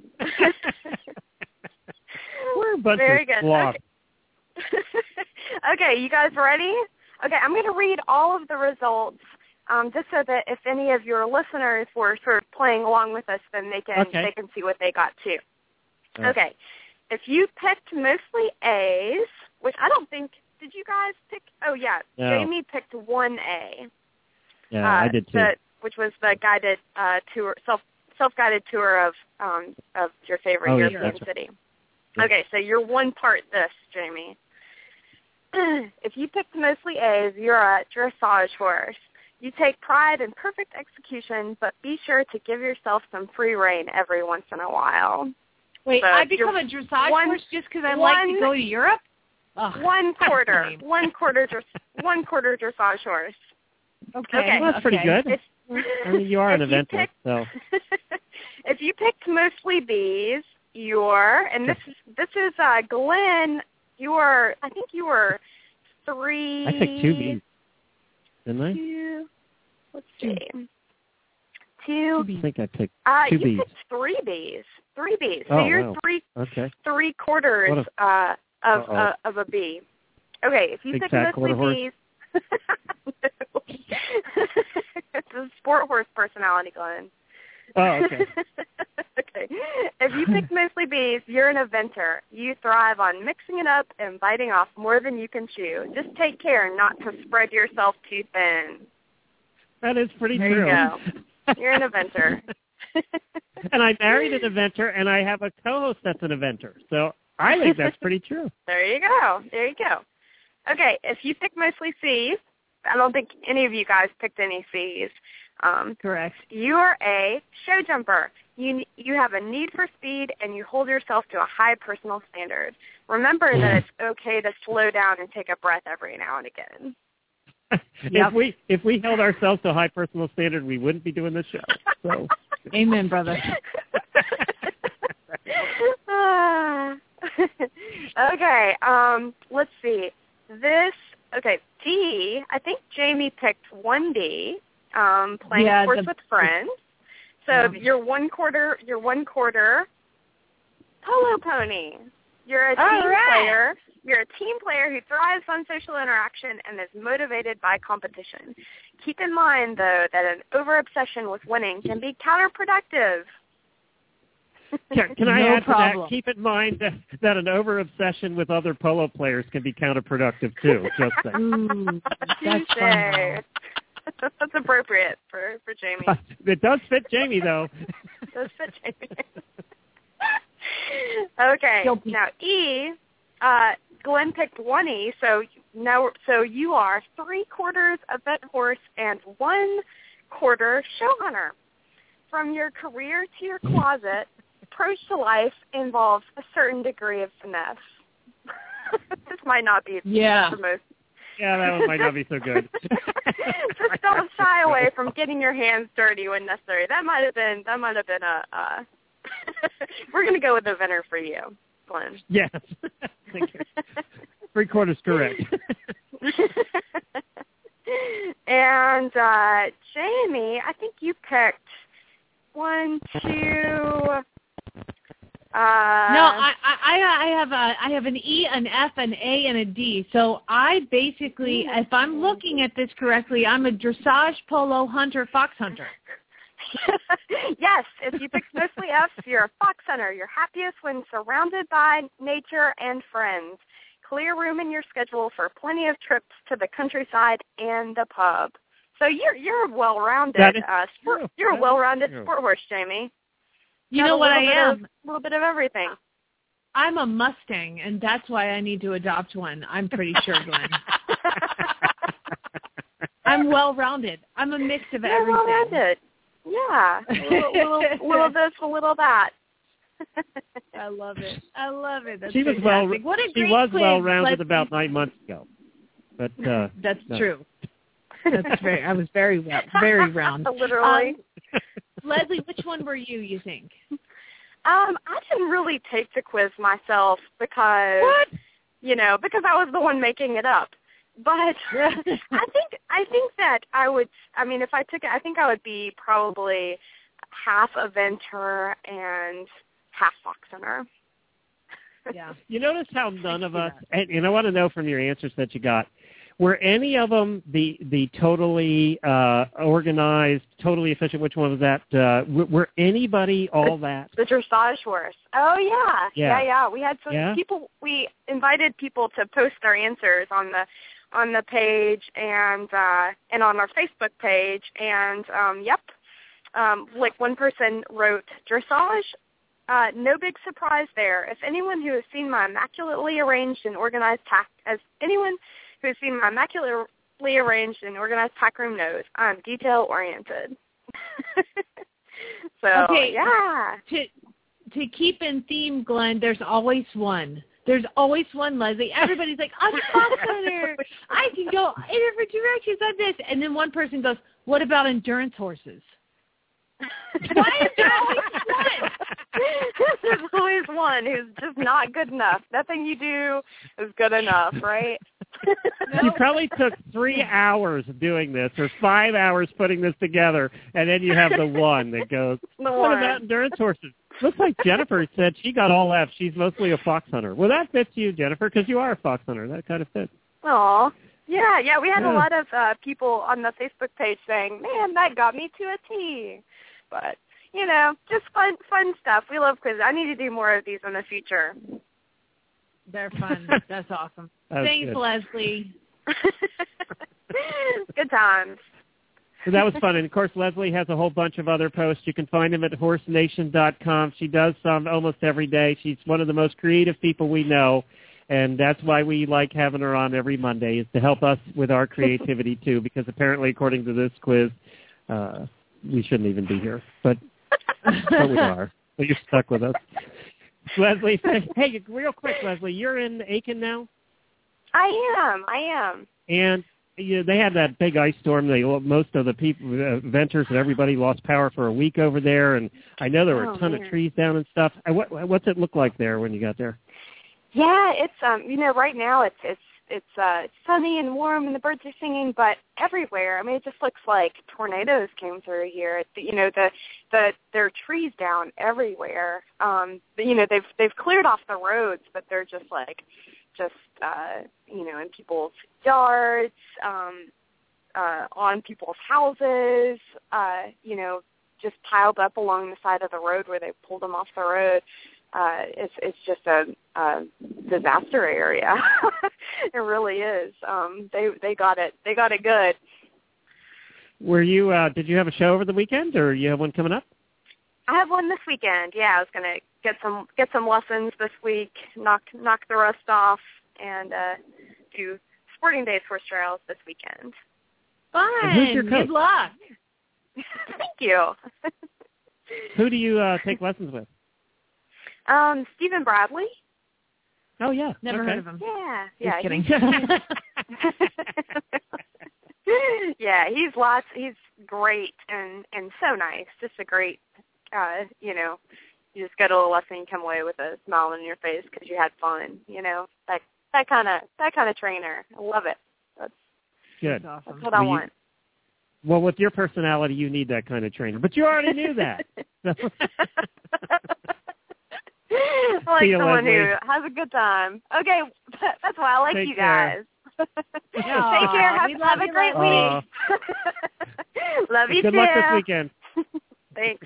We're a bunch Very of good. slobs. Okay. Okay, you guys ready? Okay, I'm going to read all of the results um, just so that if any of your listeners were sort of playing along with us, then they can Okay. they can see what they got too. All right. Okay. If you picked mostly A's, which I don't think, did you guys pick? Oh, yeah. No. Jamie picked one A. Yeah, uh, I did too. The, which was the guided uh, tour, self self-guided tour of um, of your favorite Oh, yeah, European that's right. city. Yeah. Okay, so you're one part this, Jamie. If you picked mostly A's, you're a dressage horse. You take pride in perfect execution, but be sure to give yourself some free rein every once in a while. Wait, So I you're become a dressage one- horse just because I like to one- go to Europe? Ugh, One that's quarter, lame. one quarter, dress, one quarter dressage horse. Okay, Okay. Well, that's pretty okay. good. If, I mean, you are an if you eventer, pick- so. If you picked mostly B's, you're, and this is this is uh, Glenn. You were, I think you were three. I picked two B's, didn't I? Two. Let's Two. see. Two. I think I picked Uh, two you B's. picked three B's. Three B's. So Oh, you're wow. three Okay. three quarters What uh, of Uh-oh. uh, of a B. Okay, if you Big pick fat mostly quarter horse? B's. It's a sport horse personality, Glenn. Oh, okay. Okay. If you pick mostly B's, you're an eventer. You thrive on mixing it up and biting off more than you can chew. Just take care not to spread yourself too thin. That is pretty There true. you go. You're an eventer. And I married an eventer, and I have a co-host that's an eventer. So I think that's pretty true. There you go. There you go. Okay, if you pick mostly C's, I don't think any of you guys picked any C's. Um, Correct. You are a show jumper. You you have a need for speed, and you hold yourself to a high personal standard. Remember that it's okay to slow down and take a breath every now and again. Yep. If we if we held ourselves to a high personal standard, we wouldn't be doing this show. So Amen, brother. Ah. Okay, um, let's see. This okay, D, I think Jamie picked one D, um, playing Yeah, sports the- with friends. So Yeah. you're one quarter, you're one quarter polo pony. You're a All team right. player. You're a team player who thrives on social interaction and is motivated by competition. Keep in mind, though, that an over-obsession with winning can be counterproductive. Can, can I No add problem. to that? Keep in mind that, that an over-obsession with other polo players can be counterproductive, too. Just saying. Ooh, that's fun. Touche. That's appropriate for, for Jamie. It does fit Jamie, though. It does fit Jamie. Okay, Guilty. now E, uh, Glenn picked one E, so now so you are three quarters event horse and one quarter show hunter. From your career to your closet, approach to life involves a certain degree of finesse. This might not be Yeah. the most. Yeah, that one might not be so good. Just don't shy away from getting your hands dirty when necessary. That might have been that might have been a. Uh, we're going to go with the winner for you, Glenn. Yes. Thank you. Three quarters correct. And uh, Jamie, I think you picked one, two. Uh, No, I, I I have a I have an E, an F, an A, and a D. So I basically, if I'm looking at this correctly, I'm a dressage, polo, hunter, fox hunter. Yes, if you picked mostly Fs, you're a fox hunter. You're happiest when surrounded by nature and friends. Clear room in your schedule for plenty of trips to the countryside and the pub. So you're you're well-rounded. That is uh, sport, true. you're a That is well-rounded true. sport horse, Jamie. You Got know a what I little bit am? of- A little bit of everything. I'm a Mustang, and that's why I need to adopt one. I'm pretty sure, Glenn. I'm well-rounded. I'm a mix of You're everything. well-rounded. Yeah, a little, little, little this, a little that. I love it. I love it. That's She was well. fantastic. What a She great was quiz. well-rounded Let's- about nine months ago, but uh, That's no. true. That's very. I was very well, very round. Literally. Um, Leslie, which one were you? You think? Um, I didn't really take the quiz myself because, What? you know, because I was the one making it up. But I think I think that I would. I mean, if I took it, I think I would be probably half eventer and half fox hunter. Yeah. You notice how none of us, and, and I want to know from your answers that you got, were any of them the the totally uh, organized, totally efficient? Which one was that? Uh, were, were anybody all that? The dressage horse. Oh yeah, Yeah. yeah, yeah. We had some Yeah? people. We invited people to post their answers on the on the page and uh, and on our Facebook page. And um, yep, um, like one person wrote dressage. Uh, no big surprise there. If anyone who has seen my immaculately arranged and organized tack, as anyone who has seen my immaculately arranged and organized tack room knows, I'm detail oriented. So Okay. yeah. To to keep in theme, Glenn, there's always one. There's always one, Leslie. Everybody's like, I'm a fox hunter. I can go in different directions on this. And then one person goes, what about endurance horses? Why is there always one? There's always one who's just not good enough. Nothing you do is good enough, right? You probably took three hours doing this, or five hours putting this together, and then you have the one that goes, The what one. about endurance horses? Looks like Jennifer said she got all F. She's mostly a fox hunter. Well, that fits you, Jennifer, because you are a fox hunter. That kind of fits. Aw. Yeah, yeah, we had Yeah. a lot of uh, people on the Facebook page saying, man, that got me to a T. But, you know, just fun fun stuff. We love quizzes. I need to do more of these in the future. They're fun. That's awesome. That was Thanks, good. Leslie. Good times. So that was fun. And, of course, Leslie has a whole bunch of other posts. You can find them at horse nation dot com. She does some almost every day. She's one of the most creative people we know, and that's why we like having her on every Monday, is to help us with our creativity, too, because apparently, according to this quiz, uh, we shouldn't even be here. But, but we are. So you're stuck with us. Leslie, hey, real quick, Leslie, you're in Aiken now? I am. I am. And you know, they had that big ice storm. They most of the people, uh, venters, and everybody lost power for a week over there. And I know there were Oh, a ton man. of trees down and stuff. I, what, what's it look like there when you got there? Yeah, it's um, you know, right now it's it's it's uh, sunny and warm, and the birds are singing. But everywhere, I mean, it just looks like tornadoes came through here. You know, the the there are trees down everywhere. Um, but, you know, they've they've cleared off the roads, but they're just like just uh, you know, in people's yards, um, uh, on people's houses. Uh, you know, just piled up along the side of the road where they pulled them off the road. Uh, it's it's just a, a disaster area. It really is. Um, they they got it they got it good. Were you? Uh, did you have a show over the weekend, or you have one coming up? I have one this weekend. Yeah, I was gonna get some get some lessons this week, knock knock the rust off, and uh, do sporting days horse trials this weekend. Fun. And who's your coach? Good luck. Thank you. Who do you uh, take lessons with? Um, Stephen Bradley. Oh yeah, never okay. heard of him. Yeah, Just yeah. kidding. Yeah, he's lots. He's great and and so nice. Just a great, uh, you know, you just get a little lesson, you come away with a smile on your face because you had fun. You know, that that kind of that kind of trainer. I love it. That's good. That's awesome. That's what well, I you, want. Well, with your personality, you need that kind of trainer. But you already knew that. I like See you, someone Leslie. who has a good time. Okay, that's why I like Take you care. guys. Aw, Take care. Have, we love have a you, great Leslie. week. Love you Good too. luck this weekend. Thanks.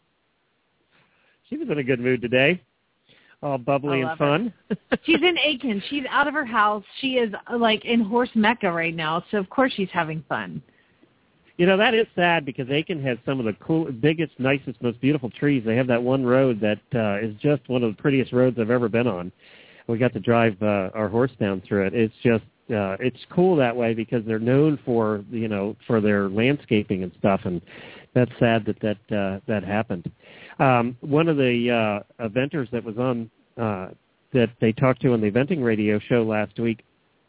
She was in a good mood today. All bubbly I and love fun. She's in Aiken. She's out of her house. She is like in horse mecca right now, so of course she's having fun. You know, that is sad because Aiken has some of the cool, biggest, nicest, most beautiful trees. They have that one road that uh, is just one of the prettiest roads I've ever been on. We got to drive uh, our horse down through it. It's just, uh, it's cool that way because they're known for, you know, for their landscaping and stuff, and that's sad that that, uh, that happened. Um, one of the uh, eventers that was on, uh, that they talked to on the eventing radio show last week,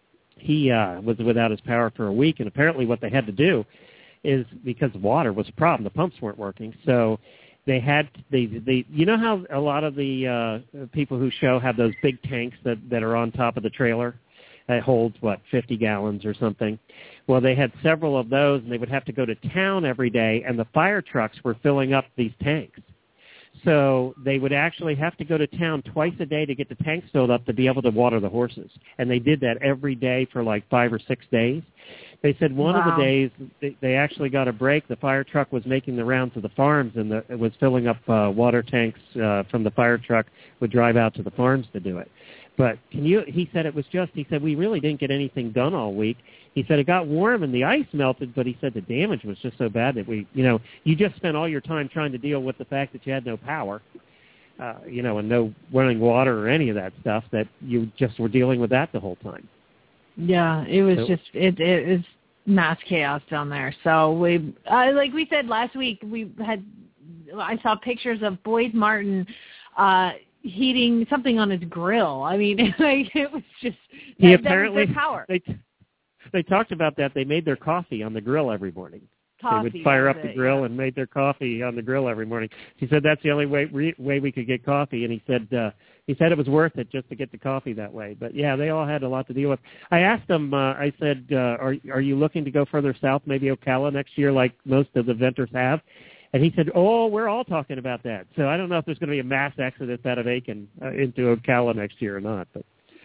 he uh, was without his power for a week, and apparently what they had to do is because water was a problem. The pumps weren't working, so they had they they. You know how a lot of the uh, people who show have those big tanks that that are on top of the trailer that holds what fifty gallons or something. Well, they had several of those, and they would have to go to town every day, and the fire trucks were filling up these tanks. So they would actually have to go to town twice a day to get the tanks filled up to be able to water the horses. And they did that every day for like five or six days. They said one Wow. of the days they, they actually got a break. The fire truck was making the rounds of the farms, and the, it was filling up uh, water tanks uh, from the fire truck, would drive out to the farms to do it. But can you? He said it was just, he said, we really didn't get anything done all week. He said it got warm and the ice melted, but he said the damage was just so bad that we, you know, you just spent all your time trying to deal with the fact that you had no power, uh, you know, and no running water or any of that stuff, that you just were dealing with that the whole time. Yeah, it was So- just it it is mass chaos down there. So we, uh, like we said last week, we had I saw pictures of Boyd Martin uh, heating something on his grill. I mean, like, it was just He that, apparently that was their power. they they talked about that. They made their coffee on the grill every morning. Coffee, they would fire that up was the it, grill yeah. and made their coffee on the grill every morning. He said that's the only way re, way we could get coffee, and he said uh, he said it was worth it just to get the coffee that way. But yeah, they all had a lot to deal with. I asked them. Uh, I said, uh, "Are are you looking to go further south, maybe Ocala next year, like most of the venters have?" And he said, "Oh, we're all talking about that." So I don't know if there's going to be a mass exodus out of Aiken uh, into Ocala next year or not. But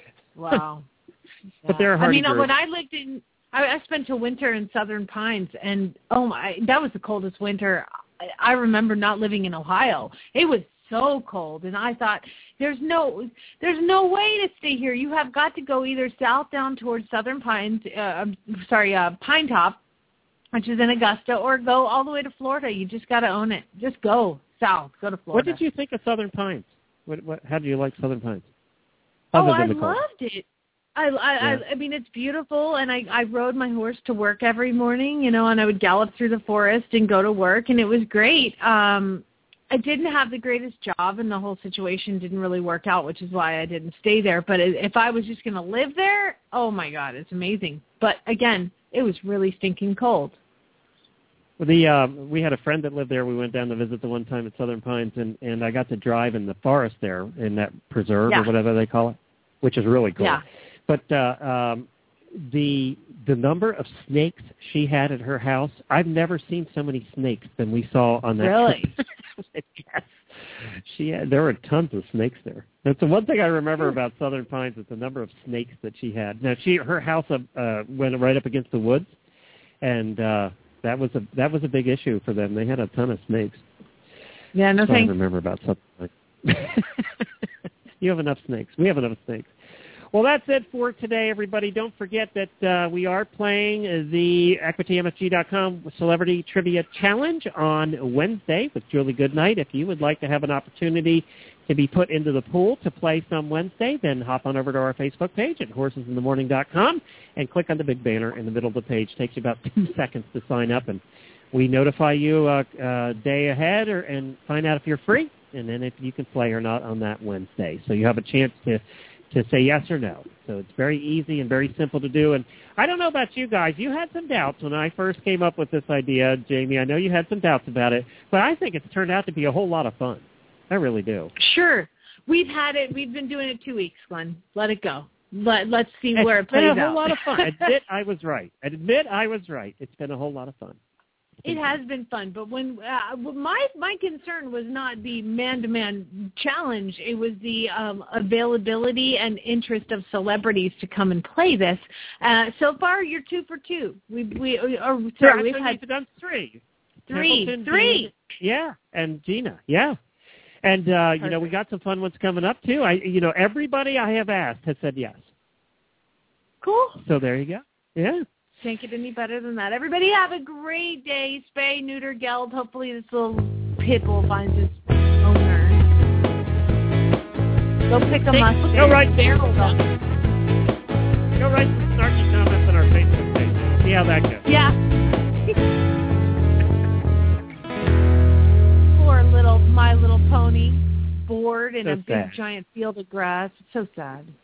Wow. but they're a hardy I mean, group. when I lived in, I, I spent a winter in Southern Pines, and oh my, that was the coldest winter. I, I remember not living in Ohio. It was so cold, and I thought, there's no, there's no way to stay here. You have got to go either south down towards Southern Pines, uh, I'm sorry, uh, Pine Top, which is in Augusta, or go all the way to Florida. You just got to own it. Just go south. Go to Florida. What did you think of Southern Pines? What, what, how do you like Southern Pines? Oh, Other I than the cold. loved it. I, I, Yeah. I, I mean, it's beautiful, and I, I rode my horse to work every morning, you know, and I would gallop through the forest and go to work, and it was great. Um, I didn't have the greatest job, and the whole situation didn't really work out, which is why I didn't stay there. But if I was just going to live there, oh, my God, it's amazing. But, again, it was really stinking cold. Well, the um, we had a friend that lived there. We went down to visit the one time at Southern Pines, and, and I got to drive in the forest there in that preserve Yeah. or whatever they call it, which is really cool. Yeah. But uh, um, the the number of snakes she had at her house, I've never seen so many snakes than we saw on that Really? trip. Yes. She had, there were tons of snakes there. That's the one thing I remember about Southern Pines is the number of snakes that she had. Now, she her house uh, went right up against the woods, and uh, that was a that was a big issue for them. They had a ton of snakes. Yeah, no so thanks. I remember about something like You have enough snakes. We have enough snakes. Well, that's it for today, everybody. Don't forget that uh, we are playing the Equity M S G dot com Celebrity Trivia Challenge on Wednesday with Julie Goodnight. If you would like to have an opportunity to be put into the pool to play some Wednesday, then hop on over to our Facebook page at horses in the morning dot com and click on the big banner in the middle of the page. It takes you about two seconds to sign up, and we notify you a uh, uh, day ahead or, and find out if you're free, and then if you can play or not on that Wednesday. So you have a chance to to say yes or no. So it's very easy and very simple to do. And I don't know about you guys. You had some doubts when I first came up with this idea, Jamie. I know you had some doubts about it, but I think it's turned out to be a whole lot of fun. I really do. Sure. We've had it. We've been doing it two weeks, Glenn. Let it go. Let, let's see where it's it plays been a out. whole lot of fun. Admit I was right. Admit I was right. It's been a whole lot of fun. It has been fun, but when uh, my my concern was not the man-to-man challenge, it was the um, availability and interest of celebrities to come and play this. Uh, so far, you're two for two. We we or sorry, we've had we've done three, three, Templeton, three. Gina, yeah, and Gina, yeah, and uh, you know we got some fun ones coming up too. I you know everybody I have asked has said yes. Cool. So there you go. Yeah. Can't get any better than that. Everybody have a great day. Spay, neuter, geld. Hopefully this little pit bull finds its owner. Go pick a Mustang. Go right barrel up. Go write some snarky comments on our Facebook page. See how that goes. Yeah. Poor little My Little Pony, bored in So a big sad. giant field of grass. It's so sad.